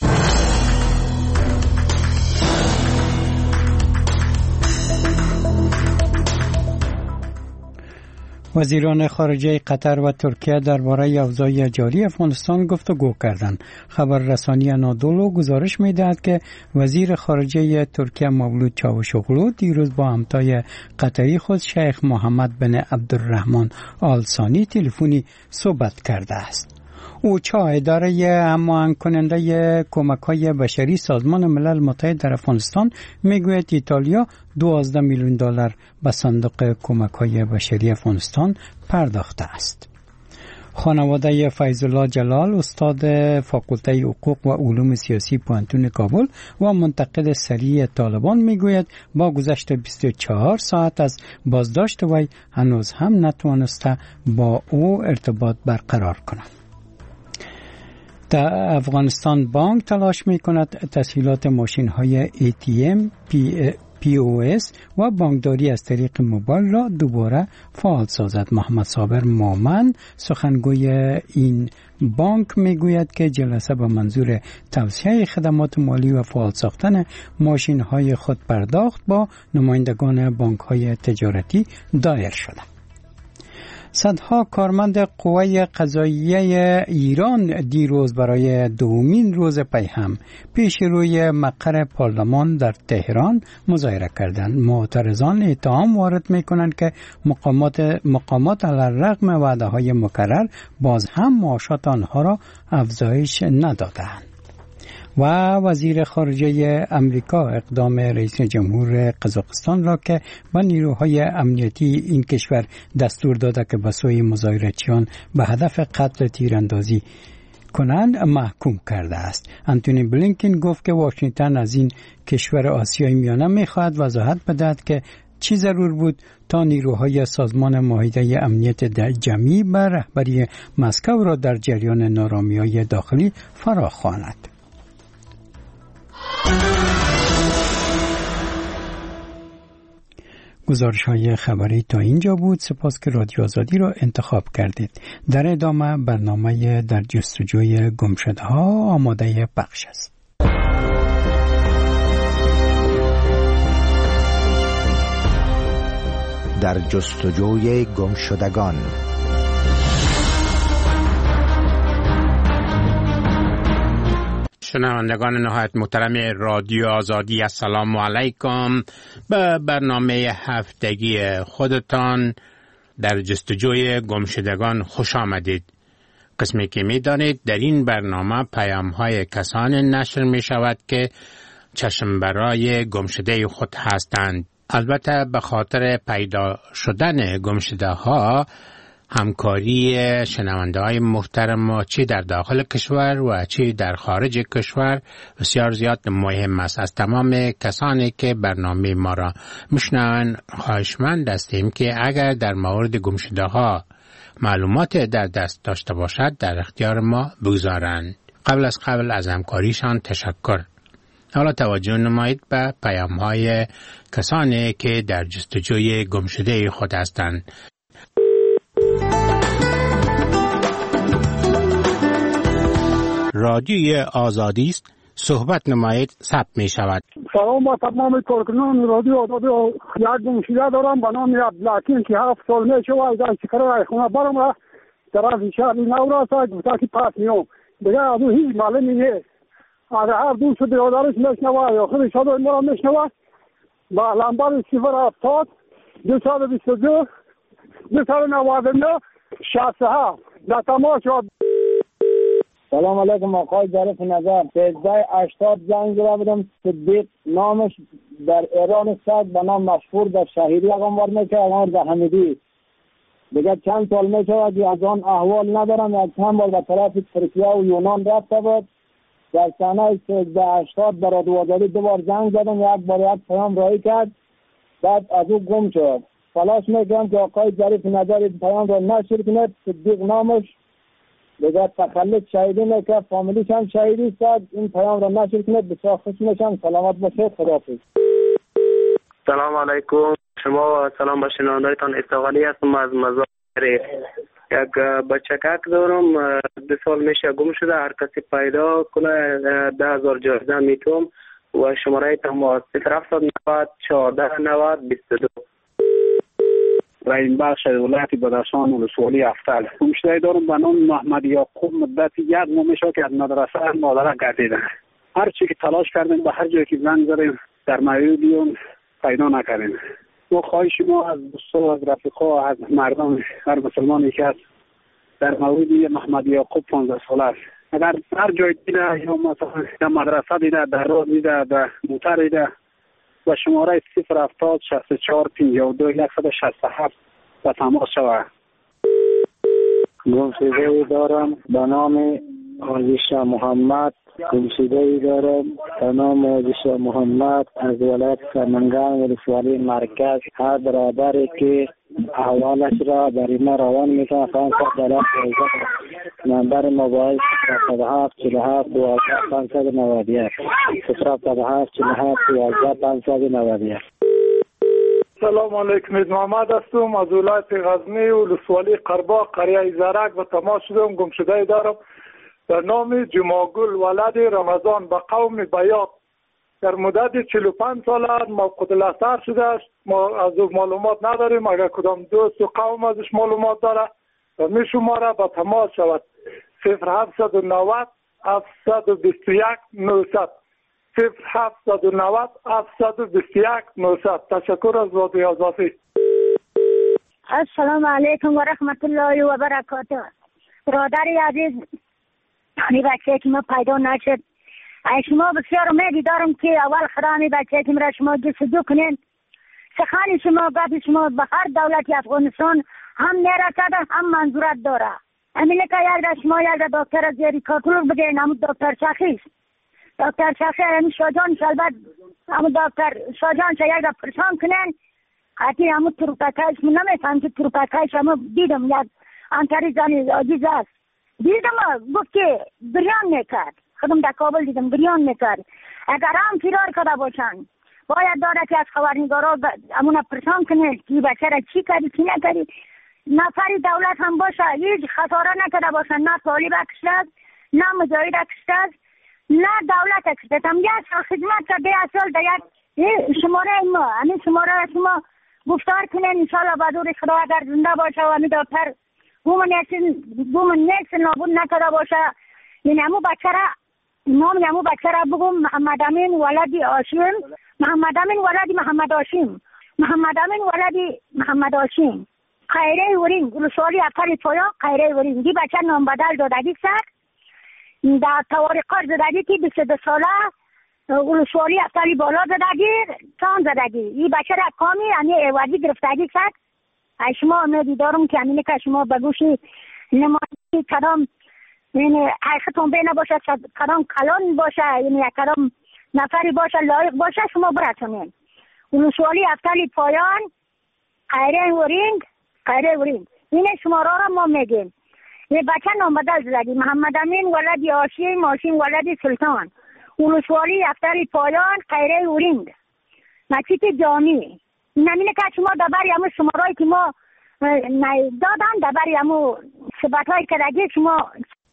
B: وزیران خارجه قطر و ترکیه درباره اوضاع جاری افغانستان گفتگو کردند. خبررسانی انادولو گزارش می‌دهد که وزیر خارجه ترکیه مولود چاوشوغلو دیروز با همتای قطری خود شیخ محمد بن عبدالرحمن آل ثانی تلفنی صحبت کرده است. اوچا اداره هماهنگ کننده کمک‌های بشری سازمان ملل متحد در افغانستان میگوید ایتالیا دوازده میلیون دلار به صندوق کمک‌های بشری افغانستان پرداخته است. خانواده فیض الله جلال استاد فاکولته حقوق و علوم سیاسی پوهنتون کابل و منتقد سریع طالبان میگوید با گذشت بیست و چهار ساعت از بازداشت وی هنوز هم نتوانسته با او ارتباط برقرار کند. در افغانستان بانک تلاش می کند تسهیلات ماشین های ای تی ام، پی, پی او اس و بانکداری از طریق موبایل را دوباره فعال سازد. محمد صابر مومن سخنگوی این بانک می گوید که جلسه به منظور توسعه خدمات مالی و فعال ساختن ماشین های خود پرداخت با نمایندگان بانک های تجارتی دایر شده. صدها کارمند قوه قضاییه ایران دیروز برای دومین روز پی هم پیش روی مقر پارلمان در تهران مظاهره کردند. معترضان اتهام وارد می‌کنند که مقامات مقامات علیرغم وعده‌های مکرر باز هم معاشات آنها را افزایش ندادند. و وزیر خارجه امریکا اقدام رئیس جمهور قزاقستان را که به نیروهای امنیتی این کشور دستور داده که به سوی مظاهراتچیان به هدف قتل تیراندازی کنند محکوم کرده است. انتونی بلینکن گفت که واشنگتن از این کشور آسیای میانه می‌خواهد وضاحت بدهد که چی ضرور بود تا نیروهای سازمان معاهده امنیت جمعی بر رهبری مسکو را در جریان نارامی‌های داخلی فراخواند. گزارش های خبری تا اینجا بود. سپاس که رادیو آزادی را انتخاب کردید. در ادامه برنامه در جستجوی گمشده ها آماده پخش است.
G: در جستجوی گمشدگان.
C: شنوندگان نهایت محترم رادیو آزادی، السلام علیکم. به برنامه هفتگی خودتان در جستجوی گمشدگان خوش آمدید. قسمی که می دانید در این برنامه پیام های کسان نشر می شود که چشم برای گمشده خود هستند. البته به خاطر پیدا شدن گمشده ها همکاری شنونده های محترم ما چی در داخل کشور و چی در خارج کشور بسیار زیاد مهم است. از تمام کسانی که برنامه ما را میشنوند خواهشمند هستیم که اگر در مورد گمشده ها معلومات در دست داشته باشد در اختیار ما بگذارند. قبل از قبل از همکاریشان تشکر. حالا توجه نمایید به پیام های کسانی که در جستجوی گمشده خود هستند. رادیوی آزادی است. صحبت نمایید ثبت می شود.
J: سلام با تمام کارکنان رادیو آزادی. یک گمشده دارم به نام عبدالحکیم که هفت سال می شود از شکر خونه برم را طرف شهر نو را تا گفته که پس میام دیگه از او هیچ معلومی نیست. اگر هر دوست برادرش میشنوه یا خود شده ما را میشنوه با لنبر صفر هفتاد دو سال بیست و دو دو سال نود و نه شصت و هفت در تماس شد.
H: سلام علیکم آقای ظریف نظر. سیزده هشتاد زنگ زده بودم. صدیق نامش در ایران است، به نام مشهور در شهیری اقامت میکنه، اقامت در حمیدی. دیگه چند سال میشود که از آن احوال ندارم. یک چند بار به طرف ترکیه و یونان رفته بود. در سنه سیزده هشتاد در رادیو آزادی دو بار زنگ زدم، یک بار یک پیام راهی کرد، بعد از او گم شد. تلاش میکنم که آقای ظریف نظر پیام را نشر کند. صدیق نامش دیگه تخلص شهیدی میکنه، فامیلیش هم شهیدی است. این پیام را نشر کند. بسیار خوش میشم. سلامت باشید. خداحافظ.
I: سلام علیکم. شما و سلام به شنوندگان. استقلالی هستم از مزار شریف. یک بچکک دارم، دو سال میشه گم شده. هر کسی پیدا کنه ده هزار جایزه میتونم و شماره تماس صفر هفتاد نود چهارده نود بیست و دو.
W: رئیس بخش ولایت بدخشان ولسوالی افتل. مشتری دارم به نام محمد یعقوب. مدت یک ماه میشه که از مدرسه مادره گردیدن. هر چی که تلاش کردیم، به هر جایی که زنگ زدیم در مویدیون پیدا نکردیم. ما خواهش ما از دوستان، از رفیقا، از مردم، هر مسلمانی که هست در موردی محمد یعقوب پانزده ساله است، اگر هر جای دیده یا مثلا در مدرسه دیده، در راه دیده، در موتر دیده، و شماره صفر هفتاد شصت و چهار پنجاه و دو صد و شصت و هفت به تماس شود.
H: گمشده دارم به نام آزیشا محمد. گمشده دارم به نام آزیشا محمد از ولایت سمنگان ولسوالی مرکز. هر برادری که احوالش را بر ما روان میکنه پانصد دلار نمبر موبایل صفر هفت چهل و هفت دوازده پانصد و نود و یک صفر هفت چهل و هفت دوازده پانصد و نود و یک.
J: سلام علیکم. محمد هستم از ولایت غزنی ولسوالی قرباق قریه زرک و تماس شدم. گمشده دارم در نام جماگل ولد رمضان به قوم بیات. در مدت چهل و پنج سال موقوت الاثر شده است. ما از او معلومات نداریم. اگر کدام دوست و قوم ازش معلومات داره و می شماره به تماس شود. صفر هفت نود هفت دو یک نهصد صفر هفت نود هفت دو یک نهصد. تشکر از رادیو آزادی.
E: السلام علیکم و رحمت الله و برکاته. برادری عزیز، این بچه که ما پیدا نشد، شما بسیار امیدی دارم که اول خدا می بچه که مرا شما جستجو کنین. سخن شما، گپ شما به هر دولتی افغانستان هم نرسده، هم منظورت داره. همینه که یک در شما یک در دکتر زیری کاتولوگ بگین، همون دکتر شخیص دکتر شخیص همون شاجان شلبت، همون دکتر شاجان شا یک در پرسان کنین. حتی همون تروپکایش من نمیفهم که تروپکایش همون دیدم یک انتری زنی عزیز است. دیدم گفت که بریان میکرد. خودم در کابل دیدم بریان میکرد. اگر هم فرار کرده باشن باید داره که از خبرنگارا امون پرسان کنه که بچه را چی کردی چی نکردی. نفری دولت هم باشه هیچ خساره نکرده باشن، نه طالب کشته است، نه مجاهد کشته است، نه دولت کشته است. هم یک سال خدمت کرده، یک سال در یک شماره ما همین شماره را شما گفتار کنین. انشاءالله بدور خدا اگر زنده باشه و همین دکتر بومن نیست نابود نکرده باشه. یعنی همون بچه را نام همون بچه را بگم محمد امین ولدی هاشم، محمد امین ولدی محمد هاشم، محمد امین ولدی محمد هاشم. خیره ورین ولسوالی افتر پایا خیره ورین. دی بچه نام بدل دادگی سر در توارقار زدگی که بیست و دو ساله ولسوالی افتری بالا زدگی تان زدگی. این بچه را کامی یعنی ایوازی گرفتگی سر. شما امیدی دارم که همینه که شما بگوشی نمایی کدام یعنی حقیقتون بینه باشه، کدام کلان باشه، یعنی کدام نفری باشه لایق باشه شما براتونین. ولسوالی افتری پایان خیره ورینگ خیره ورینگ. اینه شما را را ما میگیم. یه بچه نام بدل زدگی محمد امین ولدی هاشم، هاشم ولدی سلطان. ولسوالی افتری پایان خیره ورینگ مسجد جامی. نمینه که شما دبری همون شمارایی که ما دادن دبری همون ثبت های کدگی شما.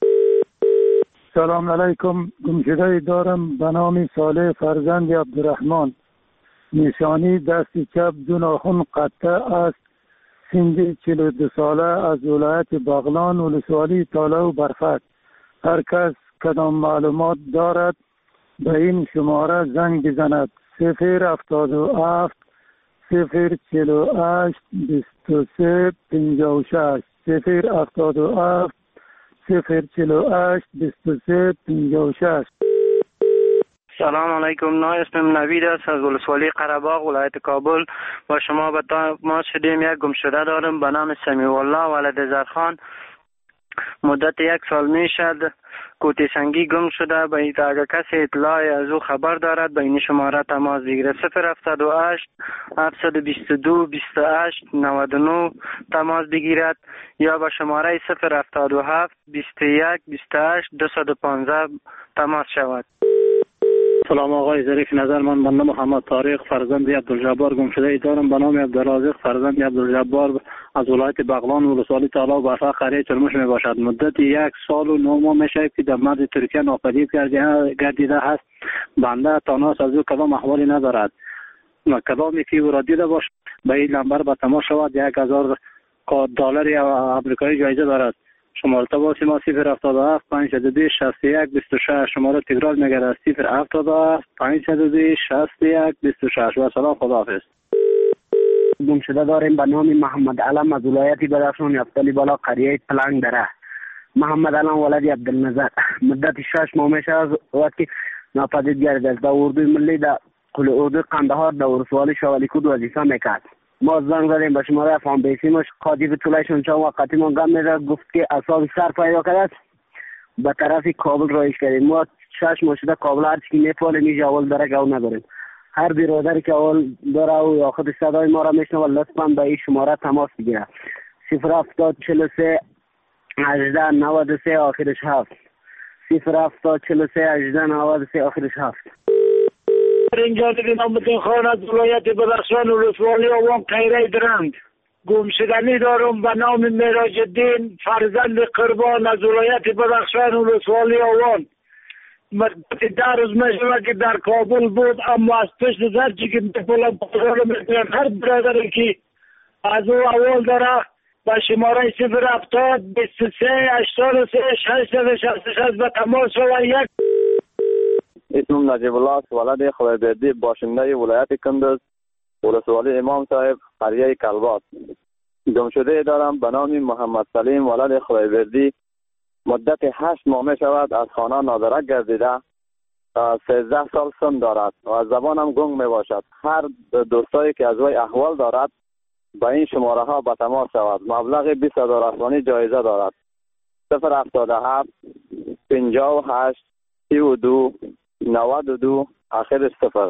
J: سلام علیکم. گمشده دارم به نام صالح فرزند عبدالرحمن. نشانی دست چپ دو ناخن قطع است. سن چهل و دو ساله از ولایت بغلان ولسوالی تاله و برفک. هر کس کدام معلومات دارد به این شماره زنگ بزند. صفر هفتاد و هفت صفر چهل و هشت بیست و سه پنجاه و شش صفر هفتاد و هفت صفر چهل و هشت بیست و سه پنجاه و شش.
D: سلام علیکم. نه اسمم نوید است از ولسوالی قره‌باغ ولایت کابل. با شما به ما شدیم یک گمشده دارم به نام سمیع الله ولد زرخان. مدت یک سال می شد کوتی سنگی گم شده. به اگر کسی اطلاع از او خبر دارد به این شماره تماس بگیره. صفر هفتاد و هشت هفتصد و بیست و دو بیست و هشت نود و نه تماس بگیرد یا به شماره صفر هفتاد و هفت بیست و یک بیست و هشت دویست و پانزده تماس شود.
W: سلام آقای ظریف نظر، من بنده محمد طارق فرزند عبدالجبار گمشده ای دارم به نام عبدالرازق فرزند عبدالجبار از ولایت بغلان ولسوالی تالا و برفا قریه چرموش می باشد. مدت یک سال و نه ماه می شود که در مرز ترکیه ناپدید گردیده است. بنده تاناس از او کدام احوالی ندارد. کدامی که او را دیده باش به این نمبر به تماس شود. یک هزار دلار آمریکایی جایزه دارد. شماره تماس ما صفر هفتاد و هفت پانصد و دو شصت و یک بیست و شش. شماره تکرار میگردد صفر هفتاد و هفت پانصد و دو شصت و یک بیست و شش. و سلام، خداحافظ. گمشده داریم به نام محمد علم از ولایت بدخشان یفتلی بالا قریه پلنگ دره. محمد علم ولد عبدالنظر. مدت شش ماه میشه از وقتی ناپدید گردیده است. در اردوی ملی در قل اردوی قندهار در ولسوالی شوالیکود وظیفه میکرد. ما زنگ زدیم به شماره فام بیسیمش قاضی به طولشون چند وقتی ما گم میده گفت که اصاب سر پیدا کرد به طرف کابل رایش کردیم. ما شش ماه شده کابل هر چی میپاله میشه اول داره گو نداریم. هر برادری که اول داره و یا خود صدای ما را میشنوه لطفا به این شماره تماس بگیره. صفر هفتاد چهل و سه هجده نود و سه آخرش هفت صفر هفتاد چهل و سه هجده نود و سه آخرش هفت.
O: اینجا دیدیم امتین خان از ولایت بدخشان ولسوالی آوان قیره درند. گمشدنی دارم به نام معراج الدین فرزند قربان از ولایت بدخشان ولسوالی آوان. مدت ده روز میشود که در کابل بود اما از پشت زرچی که میپولم بازار میکنم. هر برادری که از او اول داره به شماره صفر هفتاد بیست و سه هشتاد و سه ششصد و شصت و شش به تماس شود. یک
K: اسمم نجیب الله است ولد خدایبردی باشنده ولایت کندز ولسوالی امام صاحب قریه کلبات. گمشده دارم به نام محمد سلیم ولد خدایبردی. مدت هشت ماه می شود از خانه نادرک گردیده. سیزده سال سن دارد و از زبانم گنگ می باشد. هر دوستایی که از وی احوال دارد به این شماره ها به تماس شود. مبلغ بیست هزار افغانی جایزه دارد. صفر هفتاد و هفت پنجاه و هشت سی و دو نود و دو آخرش صفر.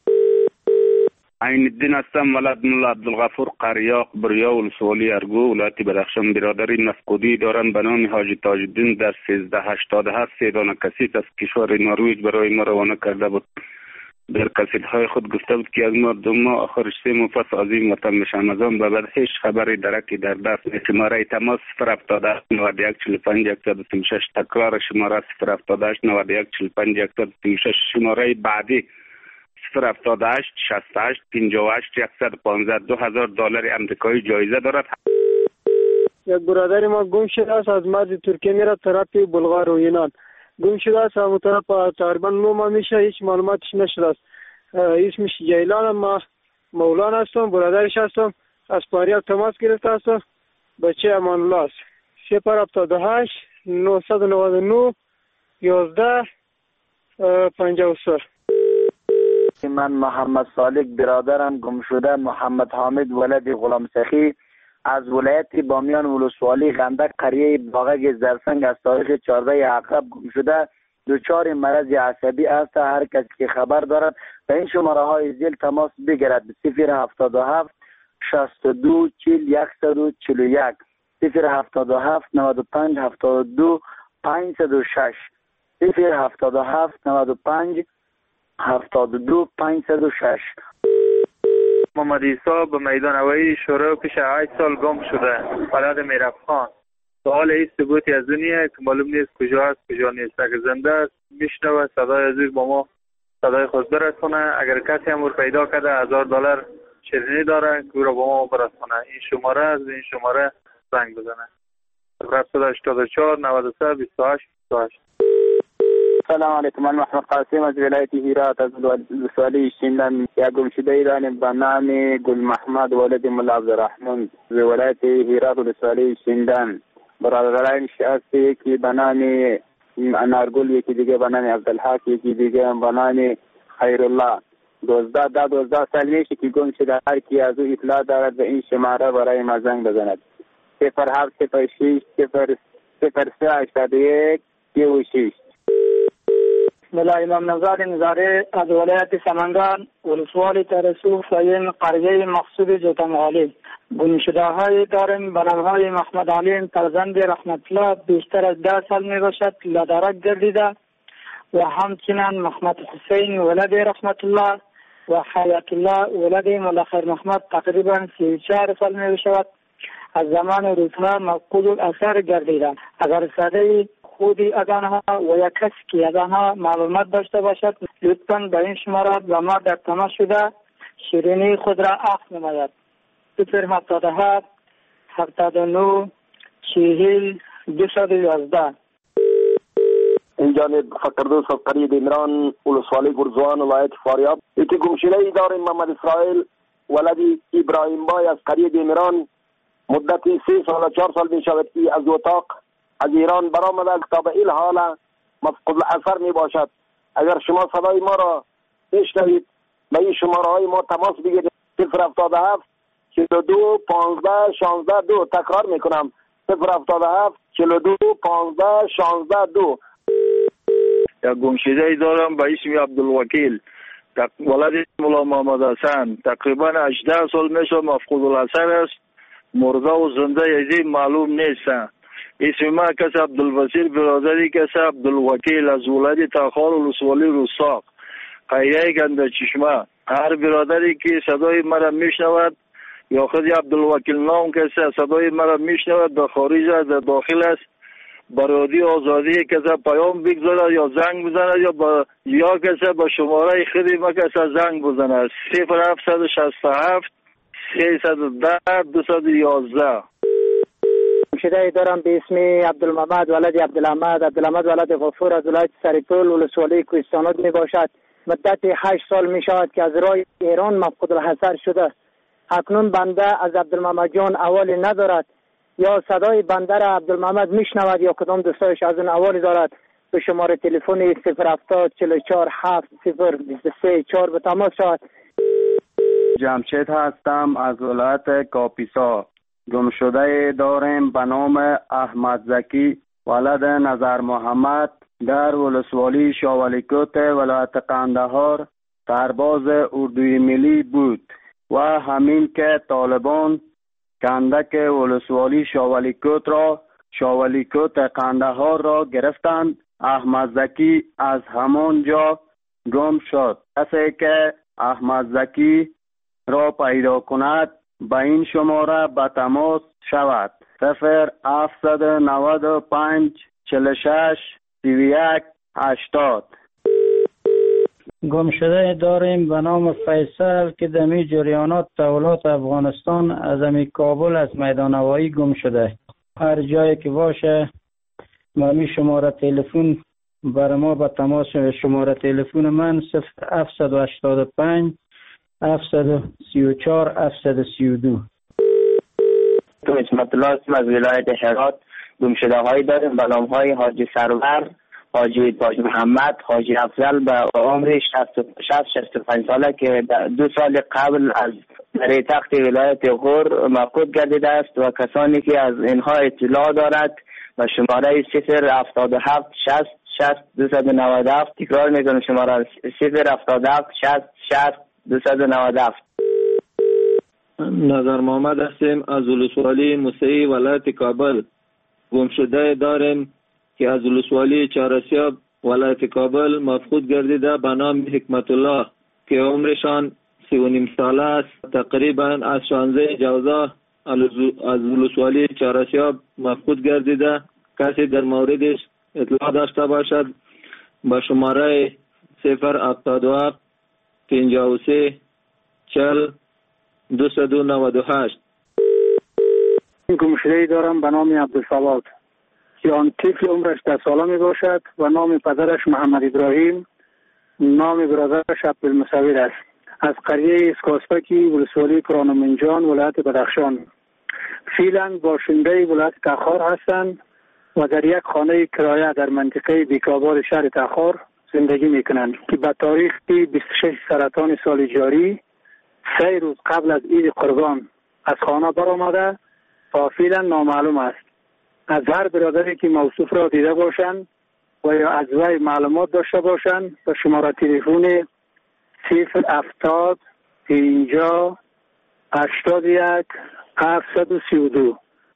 W: عین الدین هستم ولد ملا عبدالغفور قریاق بریا ولسوالی ارگو ولایت بدخشان. برادری نفقودی دارند به نام حاجی تاج الدین در سیزده هشتاد و هفت سه دانه کسیت از کشور نروژ برای ما روانه کرده بود. در کسیت‌های خود گفته بود که از مردم ما آخرش سه مفصل عظیم وطن میشن. از آن به بعد هیچ خبری درکی در دست نیست. شماره تماس صفر هفتاد و هشت نود و یک چهل و پنج صد و سی و شش. تکرار شماره صفر هفتاد و هشت نود و یک چهل و پنج صد و سی و شش. شماره بعدی صفر هفتاد و هشت شصت و هشت پنجاه و هشت صد و پانزده. دو هزار دلار آمریکایی جایزه دارد.
N: یک برادری ما گم شده است از مرز ترکیه میره طرف بلغار و یونان. گم شده است همون طرف تقریبا نه ماه میشه هیچ معلوماتش نشده است. اسمش جیلان. ما مولانا هستم برادرش هستم. از پاریاب تماس گرفته هستم. بچه امان الله است. صفر هفتاد و هشت نهصد و نود و نه یازده پنجاه و سه.
D: من محمد صالح برادرم گم شده محمد حامد ولد غلام سخی از ولایت بامیان ولسوالی غندک قریه باغک زرسنگ از تاریخ چهارده عقرب گم شده. دچار مرض عصبی است. هر کسی که خبر دارد به این شماره های زیل تماس بگیرد. صفر هفتاد و هفت شصت و دو چهل صد و چهل و یک صفر هفتاد و هفت نود و پنج هفتاد و دو پانصد و شش صفر هفتاد و هفت نود و پنج هفتاد و دو پانصد و شش.
X: محمد عیسی به میدان هوایی شروع پیش هشت سال گم شده. ولد میرفخان. سوال هیچ ثبوتی از دنیا که معلوم نیست کجا است کجا نیست. اگر زنده است میشنوه صدای از با ما صدای خود برسونه. اگر کسی هم پیدا کرده هزار دلار شیرینی داره که او را با ما برسونه. این شماره از این شماره زنگ بزنه. صفر هشتاد و چهار نود و سه بیست و هشت بیست و هشت.
D: سلام علیکم. من محمد قاسم از ولایت هرات از ولسوالی شیندن. یک گمشده ایرانی به نام گل محمد ولد ملا عبدالرحمن از ولایت هرات ولسوالی شیندن. برادران شخصی که به نام انارگل، یکی دیگه به نام عبدالحق، یکی دیگه به نام خیرالله. دوزده ده دوزده سال میشه که گم شده. هر کی از او اطلاع دارد به این شماره برای ما زنگ بزند. صفر هفت صفر شش صفر صفر سه هشتاد یک سی و شش.
H: ملا امام نژاد نظاری از ولایت سمنگان ولسوالی ترسو سایم قریه مقصود جوتمغالی. گمشده های داریم به نام های محمد علیم فرزند رحمت الله بیشتر از ده سال می باشد لدرک گردیده و همچنین محمد حسین ولد رحمت الله و حیات الله ولد ملا خیر محمد تقریبا سی و چهار سال می باشد. از زمان روزها مفقود الاثر گردیده. اگر صدای خودی از آنها و یک کسی که از آنها معلومات داشته باشد لطفاً به این شماره و ما در تماس شده شیرینی خود را عفو نماید. صفر هفتاد و هفت هفتاد و نه چهل دویست و یازده.
L: این جانب فقردوس از قریه دیمران ولسوالی گرزوان ولایت فاریاب. یکی گمشده ای داریم محمد اسرائیل ولد ابراهیم بای از قریه دیمران. مدتی سه سال و چهار سال می شود که از اتاق از ایران برآمده تا به این حال مفقود الاثر می باشد. اگر شما صدای ما را بشنوید به این شماره های ما تماس بگیرید. صفر هفتاد و هفت چهل و دو پانزده شانزده دو. تکرار می کنم صفر هفتاد و هفت چهل و دو پانزده شانزده دو.
X: یک گمشده ای دارم به اسم عبدالوکیل ولد مولا محمد حسن. تقریبا هجده سال میشه مفقود الاثر است. مرده و زنده یزی معلوم نیست. اسم ما کس عبدالبصیر برادری کس عبدالوکیل از ولد تاخار ولسوالی روساق قریه گنده چشمه. هر برادری که صدای مرا میشنود یا خود عبدالوکیل نام کس صدای مرا میشنود در خارج از داخل است برادی آزادی کس پیام بگذارد یا زنگ بزند یا با یا کس با شماره خودی ما کس زنگ بزند. صفر هفت شصت و هفت سیصد و ده دویست و یازده.
H: گمشده دارم به اسم عبدالمحمد ولد عبدالحمد. عبدالحمد ولد غفور از ولایت سریپول ولسوالی کوهستانات می باشد. مدت هشت سال می شود که از راه ایران مفقود الحضر شده. اکنون بنده از عبدالمحمد جان اوالی ندارد یا صدای بنده را عبدالمحمد می شنود یا کدام دوستایش از اون اوالی دارد. به شماره تلفن صفر هفتاد چهل و چهار هفت صفر بیست و سه چهار به تماس شود.
M: جمشید هستم از ولایت کاپیسا. گمشده داریم به نام احمد زکی ولد نظر محمد در ولسوالی شاولیکوت ولایت قندهار سرباز اردوی ملی بود و همین که طالبان کندک ولسوالی شاولیکوت را شاولیکوت قندهار را گرفتند. احمد زکی از همان جا گم شد. کسی که احمد زکی را پیدا کند به این شماره به تماس شود. صفر هفتصد و نود و پنج چهل و شش سی و یک هشتاد.
P: گمشده داریم به نام فیصل که دمی جریانات تولات افغانستان از امی کابل از میدان هوایی گم شده. هر جایی که باشه مامی شماره تلفن برای ما به تماس شود. شماره تلفن من صفر هفتصد و هشتاد و پنج هفتصد و سی و چهار هفتصد و سی و دو.
Q: تو اسمت الله اسم از ولایت هرات. گمشده هایی داریم به نام های حاجی سرور، حاجی تاج محمد، حاجی افضل به عمر شصت شصت و پنج ساله که دو سال قبل از در تخت ولایت غور مفقود گردیده است و کسانی که از اینها اطلاع دارد و شماره صفر هفتاد و هفت شصت شصت دویست و نود و هفت. تکرار میکنم شماره صفر هفتاد و هفت شصت شصت دویست و نود و هفت.
X: نظر محمد هستیم از ولسوالی موسعی ولایت کابل. گمشده داریم که از ولسوالی چهارسیاب ولایت کابل مفقود گردیده به نام حکمت الله که عمرشان سی و نیم ساله است. تقریبا از شانزده جوزا از ولسوالی چهارسیاب مفقود گردیده. کسی در موردش اطلاع داشته باشد با شماره صفر هفتاد و هفت پنجاه و سه چهل دویست و نود و هشت.
H: گمشده دارم به نام عبدالصواد.
W: که آن طفل عمرش ده ساله می باشد و نام پدرش محمد ابراهیم، نام برادرش عبدالمصور است. از قریه اسکاسپکی ولسوالی کرانمنجان ولایت بدخشان. فعلا باشنده ولایت تخار هستند و در یک خانه کرایه در منطقه بیکابار شهر تخار زندگی میکنند که به تاریخ بیست و شش سرطان سال جاری سه روز قبل از عید قربان از خانه برآمده تا فعلا نامعلوم است. از هر برادری که موصوف را دیده باشند و یا از وی معلومات داشته باشند به شماره تلفن صفر هفتاد پنجاه هشتاد و یک هفتصد و سی و دو.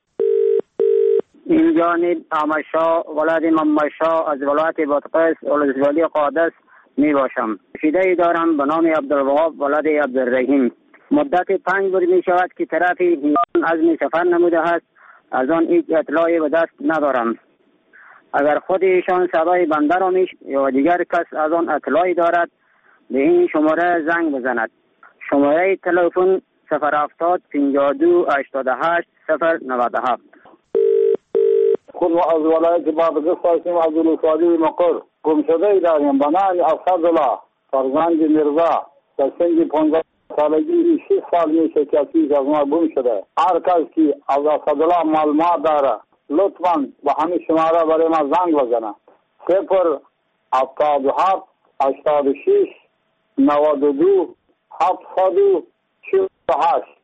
F: این جانب آمشا ولاد ممشا از ولایت بادغیس ولسوالی قادس می باشم. شیده دارم به نام عبدالوهاب ولاد عبدالرحیم. مدت پنج روز می شود که طرف ایران عزم سفر نموده است. از آن هیچ اطلاعی به دست ندارم. اگر خود ایشان صدای بنده را میش یا دیگر کس از آن اطلاعی دارد به این شماره زنگ بزند. شماره تلفن صفر هفتاد پنجاه و دو هشتاد و هشت صفر نود و هفت.
R: خود از ولایت بادغیس هستیم. از ولسوالی مقر گم شده داریم به نام اسدالله فرزند میرزا در سن پانزده سالگی شش سال میشه که از ما گم شده. هر کس که از اسدالله معلومات داره لطفاً به همین شماره برای ما زنگ بزنه. صفر هفتاد و هفت هشتاد و شش نود و دو هفتصد و چهل و هشت.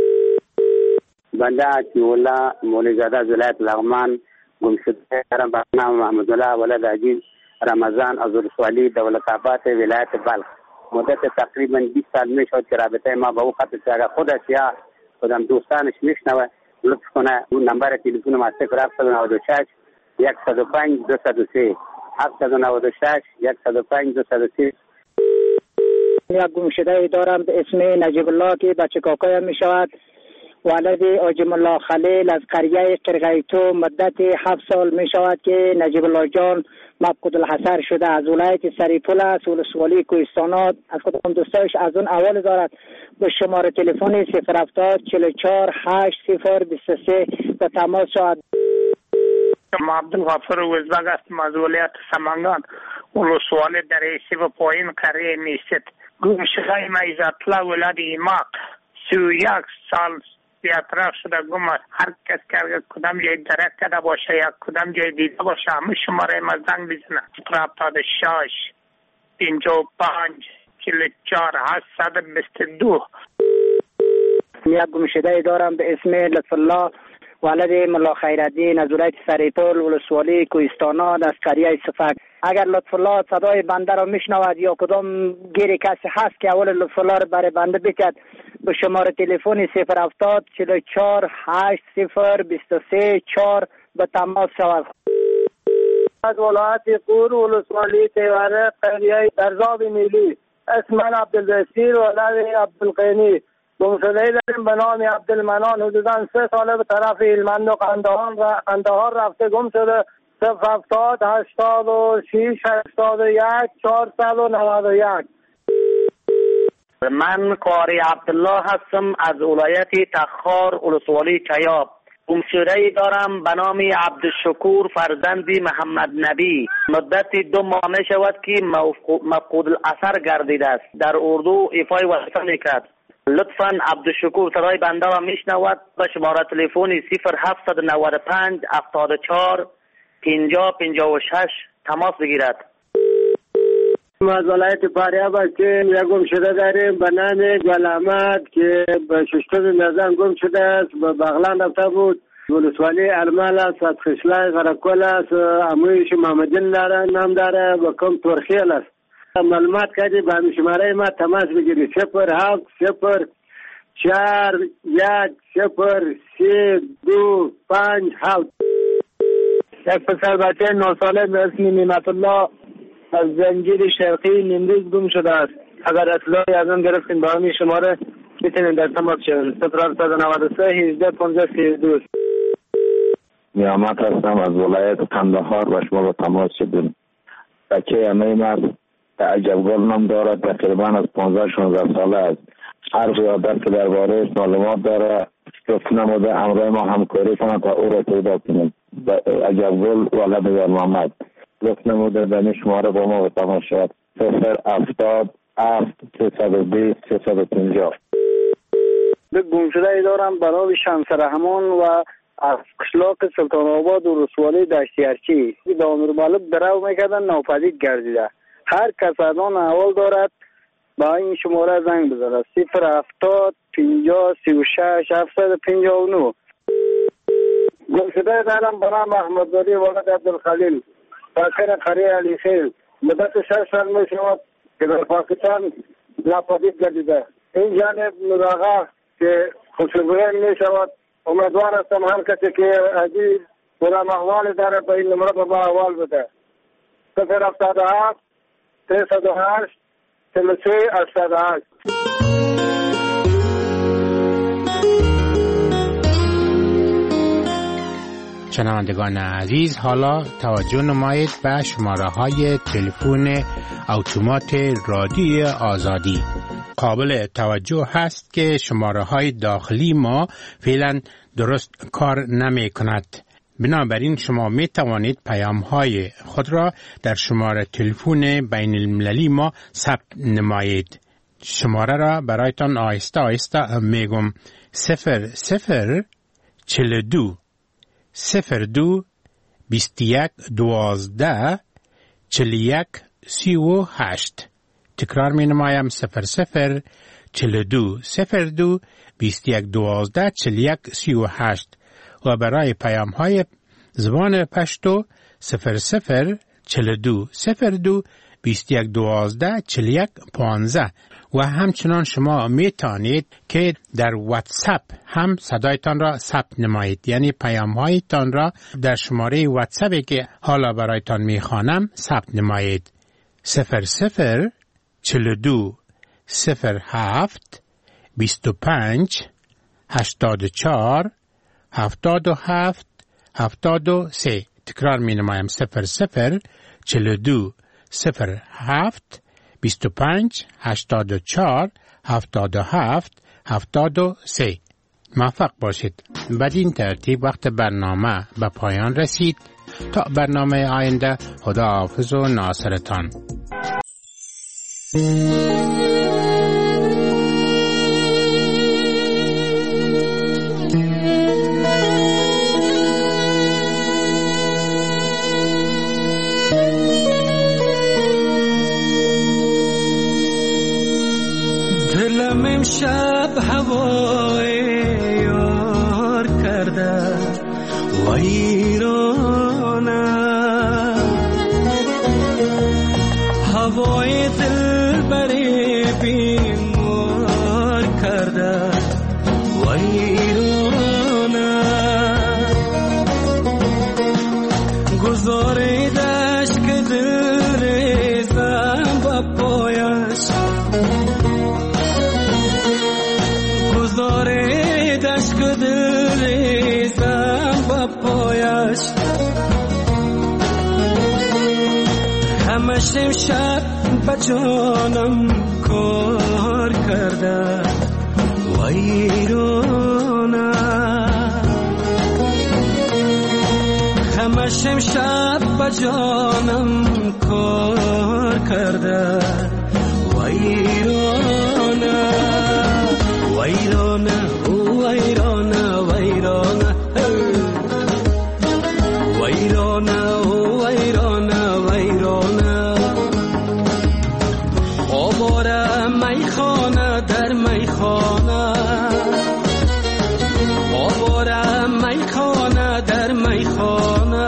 F: بنده عطی‌الله مولی‌زاده از ولایت لغمان گم شده دارم به نام محمدالله ولد عجیب رمضان از ولسوالی دولت‌آباد ولایت بلخ. مدت تقریبا بیست سال می شد که رابطه ما با او قطع شد. اگر خودش یا خودم دوستانش میشنوه لطف کنه اون نمبر تلفن ما صفر هفتصد و نود و شش صد و پنج دویست و سه هفتصد و نود و شش صد و پنج دویست و سه.
P: یک گمشده دارم به اسم نجیب الله که بچه کاکایم می شود. ولد آجم الله خلیل از قریه قرغیتو. مدت هفت سال می شود که نجیب الله جان مفقود الحصر شده. از ولایت سریپول است ولسوالی کوهستانات. از کدام دوستایش از اون اول دارد به شماره تلفن صفر هفتاد چهل و چهار هشت صفر بیست و سه به تماس شود.
S: ما عبدالغفور وزبگ هستم از ولایت سمنگان ولسوالی در ایسی و پایین قریه میست. گمشده ما عزت‌الله ولد ایماق سی و یک سال بیاطراف شده گم است. هر کس که کدام جای درک کرده باشه یا کدام جای دیده باشه همه شماره ما زنگ بزنه. صفر هفتاد و شش پنجاه و پنج چهل و چهار هشتصد و بیست و دو.
P: یک گمشده دارم به اسم لطف الله ولد ملا خیرالدین از ولایت سریپول ولسوالی کوهستانات از قریه صفک. اگر لطف الله صدای بنده را میشنود یا کدام گیر کسی هست که اول لطف الله را برای بنده بکد به شماره تلفن صفر هفتاد چهل و چهار هشت صفر بیست و سه چهار به تماس شود.
W: از ولایت قور ولسوالی تیوره قریه درزاب میلی. اسم من عبدالبصیر ولد عبدالقینی. گمشده داریم به نام عبدالمنان. حدوداً سه ساله به طرف هلمند و قندهار رفته گم شده. صفر هفتاد هشتاد و شش هشتاد و یک چهارصد و نود و یک.
F: من قاری عبدالله هستم از ولایت تخار ولسوالی چیاب. گمشده دارم به نام عبدالشکور فرزندی محمد نبی. مدت دو ماه می شود که مفقود الاثر گردیده است. در اردو ایفای وظیفه میکرد. لطفاً عبدالشکور صدای بنده را میشنود به شماره تلفن صفر هفتصد و نود و پنج هفتاد و چهار پنجاه پنجاه و شش تماس بگیرد.
W: ما از ولایت فاریاب هستیم. یک گمشده داریم به نام گل احمد که به ششتم نزن گم شده است. به بغلان رفته بود. ولسوالی ارمل است. از خشلای غرقل است. امویش محمدین داره نام داره و کم ترخیل است. معلومات کردی به همین شماره ما تماس بگیری. صفر هفت صفر چهار یک صفر سه دو پنج هفت. یک پسر بچه نه ساله به اسم نعمت الله از زنجیر شرقی نیمروز گم شده است. اگر اطلاعی از آن گرفتیم با همین شماره میتونیم در تماس شویم. صفر هفتصد و نود و سه هجده پانزده سی و دو.
R: نیامت هستم از ولایت قندهار و شما با تماس شدیم. بچه همه مرد عجبگل نام دارد. تقریبا از پانزده شانزده ساله است. هر قیادت که درباره معلومات داره گفت نموده همراه ما همکاری کنند تا او را پیدا کنیم.
L: عجبگل ولد یار محمد لطف نموده به شماره با ما تماس شد صفر هفتاد هفت سیصد و بیست سیصد و پنجاه.
W: به گمشده دارم برای شمس رحمان و از قشلاق سلطان آباد و رسوالی دشتی ارچی دامیر مالب درو میکردن ناپدید گردیده. هر کس از آن احوال دارد با این شماره زنگ بزنه صفر هفتاد پنجاه سی و شش هفتصد پنجاه و نه.
R: گمشده دارم برای محمدزاده ولد عبدالخلیل ساکن قریه علی خیل مدت شش سال می شود که در پاکستان ناپدید گردیده. این جانب نوراغا که خوشبختی می شود. امیدوار هستم هر کسی که عزیز غلام احوال داره به این نمره به ما احوال بده. صفر هفتاد و هفت سیصد و هشت چهل و سه هشتاد و هشت.
C: شنوندگان عزیز، حالا توجه نمایید به شماره های تلفن اتومات رادیو آزادی. قابل توجه هست که شماره های داخلی ما فعلا درست کار نمی کند. بنابراین شما می توانید پیام های خود را در شماره تلفن بین المللی ما ثبت نمایید. شماره را برایتان آهسته آهسته می گم. صفر صفر چل دو صفر دو بیست یک دوازده چل یک سی و هشت. تکرار می نمایم صفر صفر چل دو صفر دو بیست یک دوازده چل یک سی و هشت و برای پیام های زبان پشتو صفر صفر چل دو صفر دو بیست یک دوازده چل یک پانزده. و همچنان شما می توانید که در واتساپ هم صدایتان را ثبت نمایید، یعنی پیام هایتان را در شماره واتساپی که حالا برایتان می خوانم ثبت نمایید. صفر صفر چل دو صفر هفت بیست و پنج هشتاد و چهار هفتاد و هفت هفتاد و سه. تکرار می نمایم صفر صفر چل دو صفر هفت بیست و پنج هشتاد و چهار هفتاد و هفت هفتاد و سه. موفق باشید. بدین ترتیب وقت برنامه به پایان رسید. تا برنامه آینده، خدا حافظ و ناصرتان.
A: دلم امشب هوای یار کرده ویرانه، هوای دل بری بیمار کرده ویرانه، گذاریدش که دل ریزم با پایش، گذاریدش که دل ریزم با پایش، همش امشب با جانم کار کرده ویرانه، همش امشب با جانم کار کرده ویرانه، ویرانه او ویرانه ویرانه ویرانه او ویرانه ویرانه، آواره میخانه در میخانه، آواره میخانه در میخانه،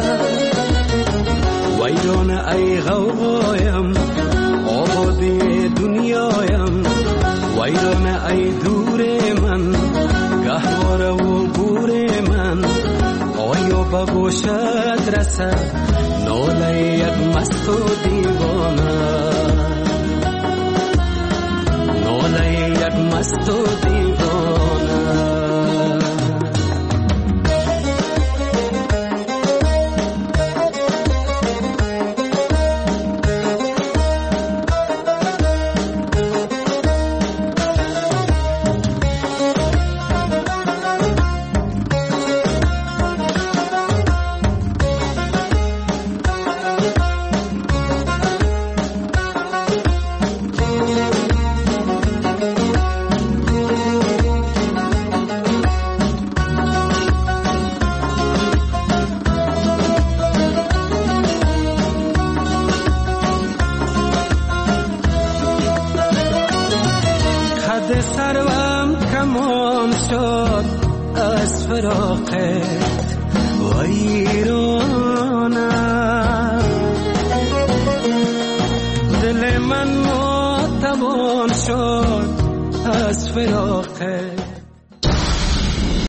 A: ویرانه ای غوغایم آبادی دنیایم، ویرانه ای دور من گهواره و گور من، آیا به گوشت رسد ناله یک مست و دیوانه، ناله یک مست و دیوانه. از فراقت ویرانم، دل من ناتوان شد از فراقت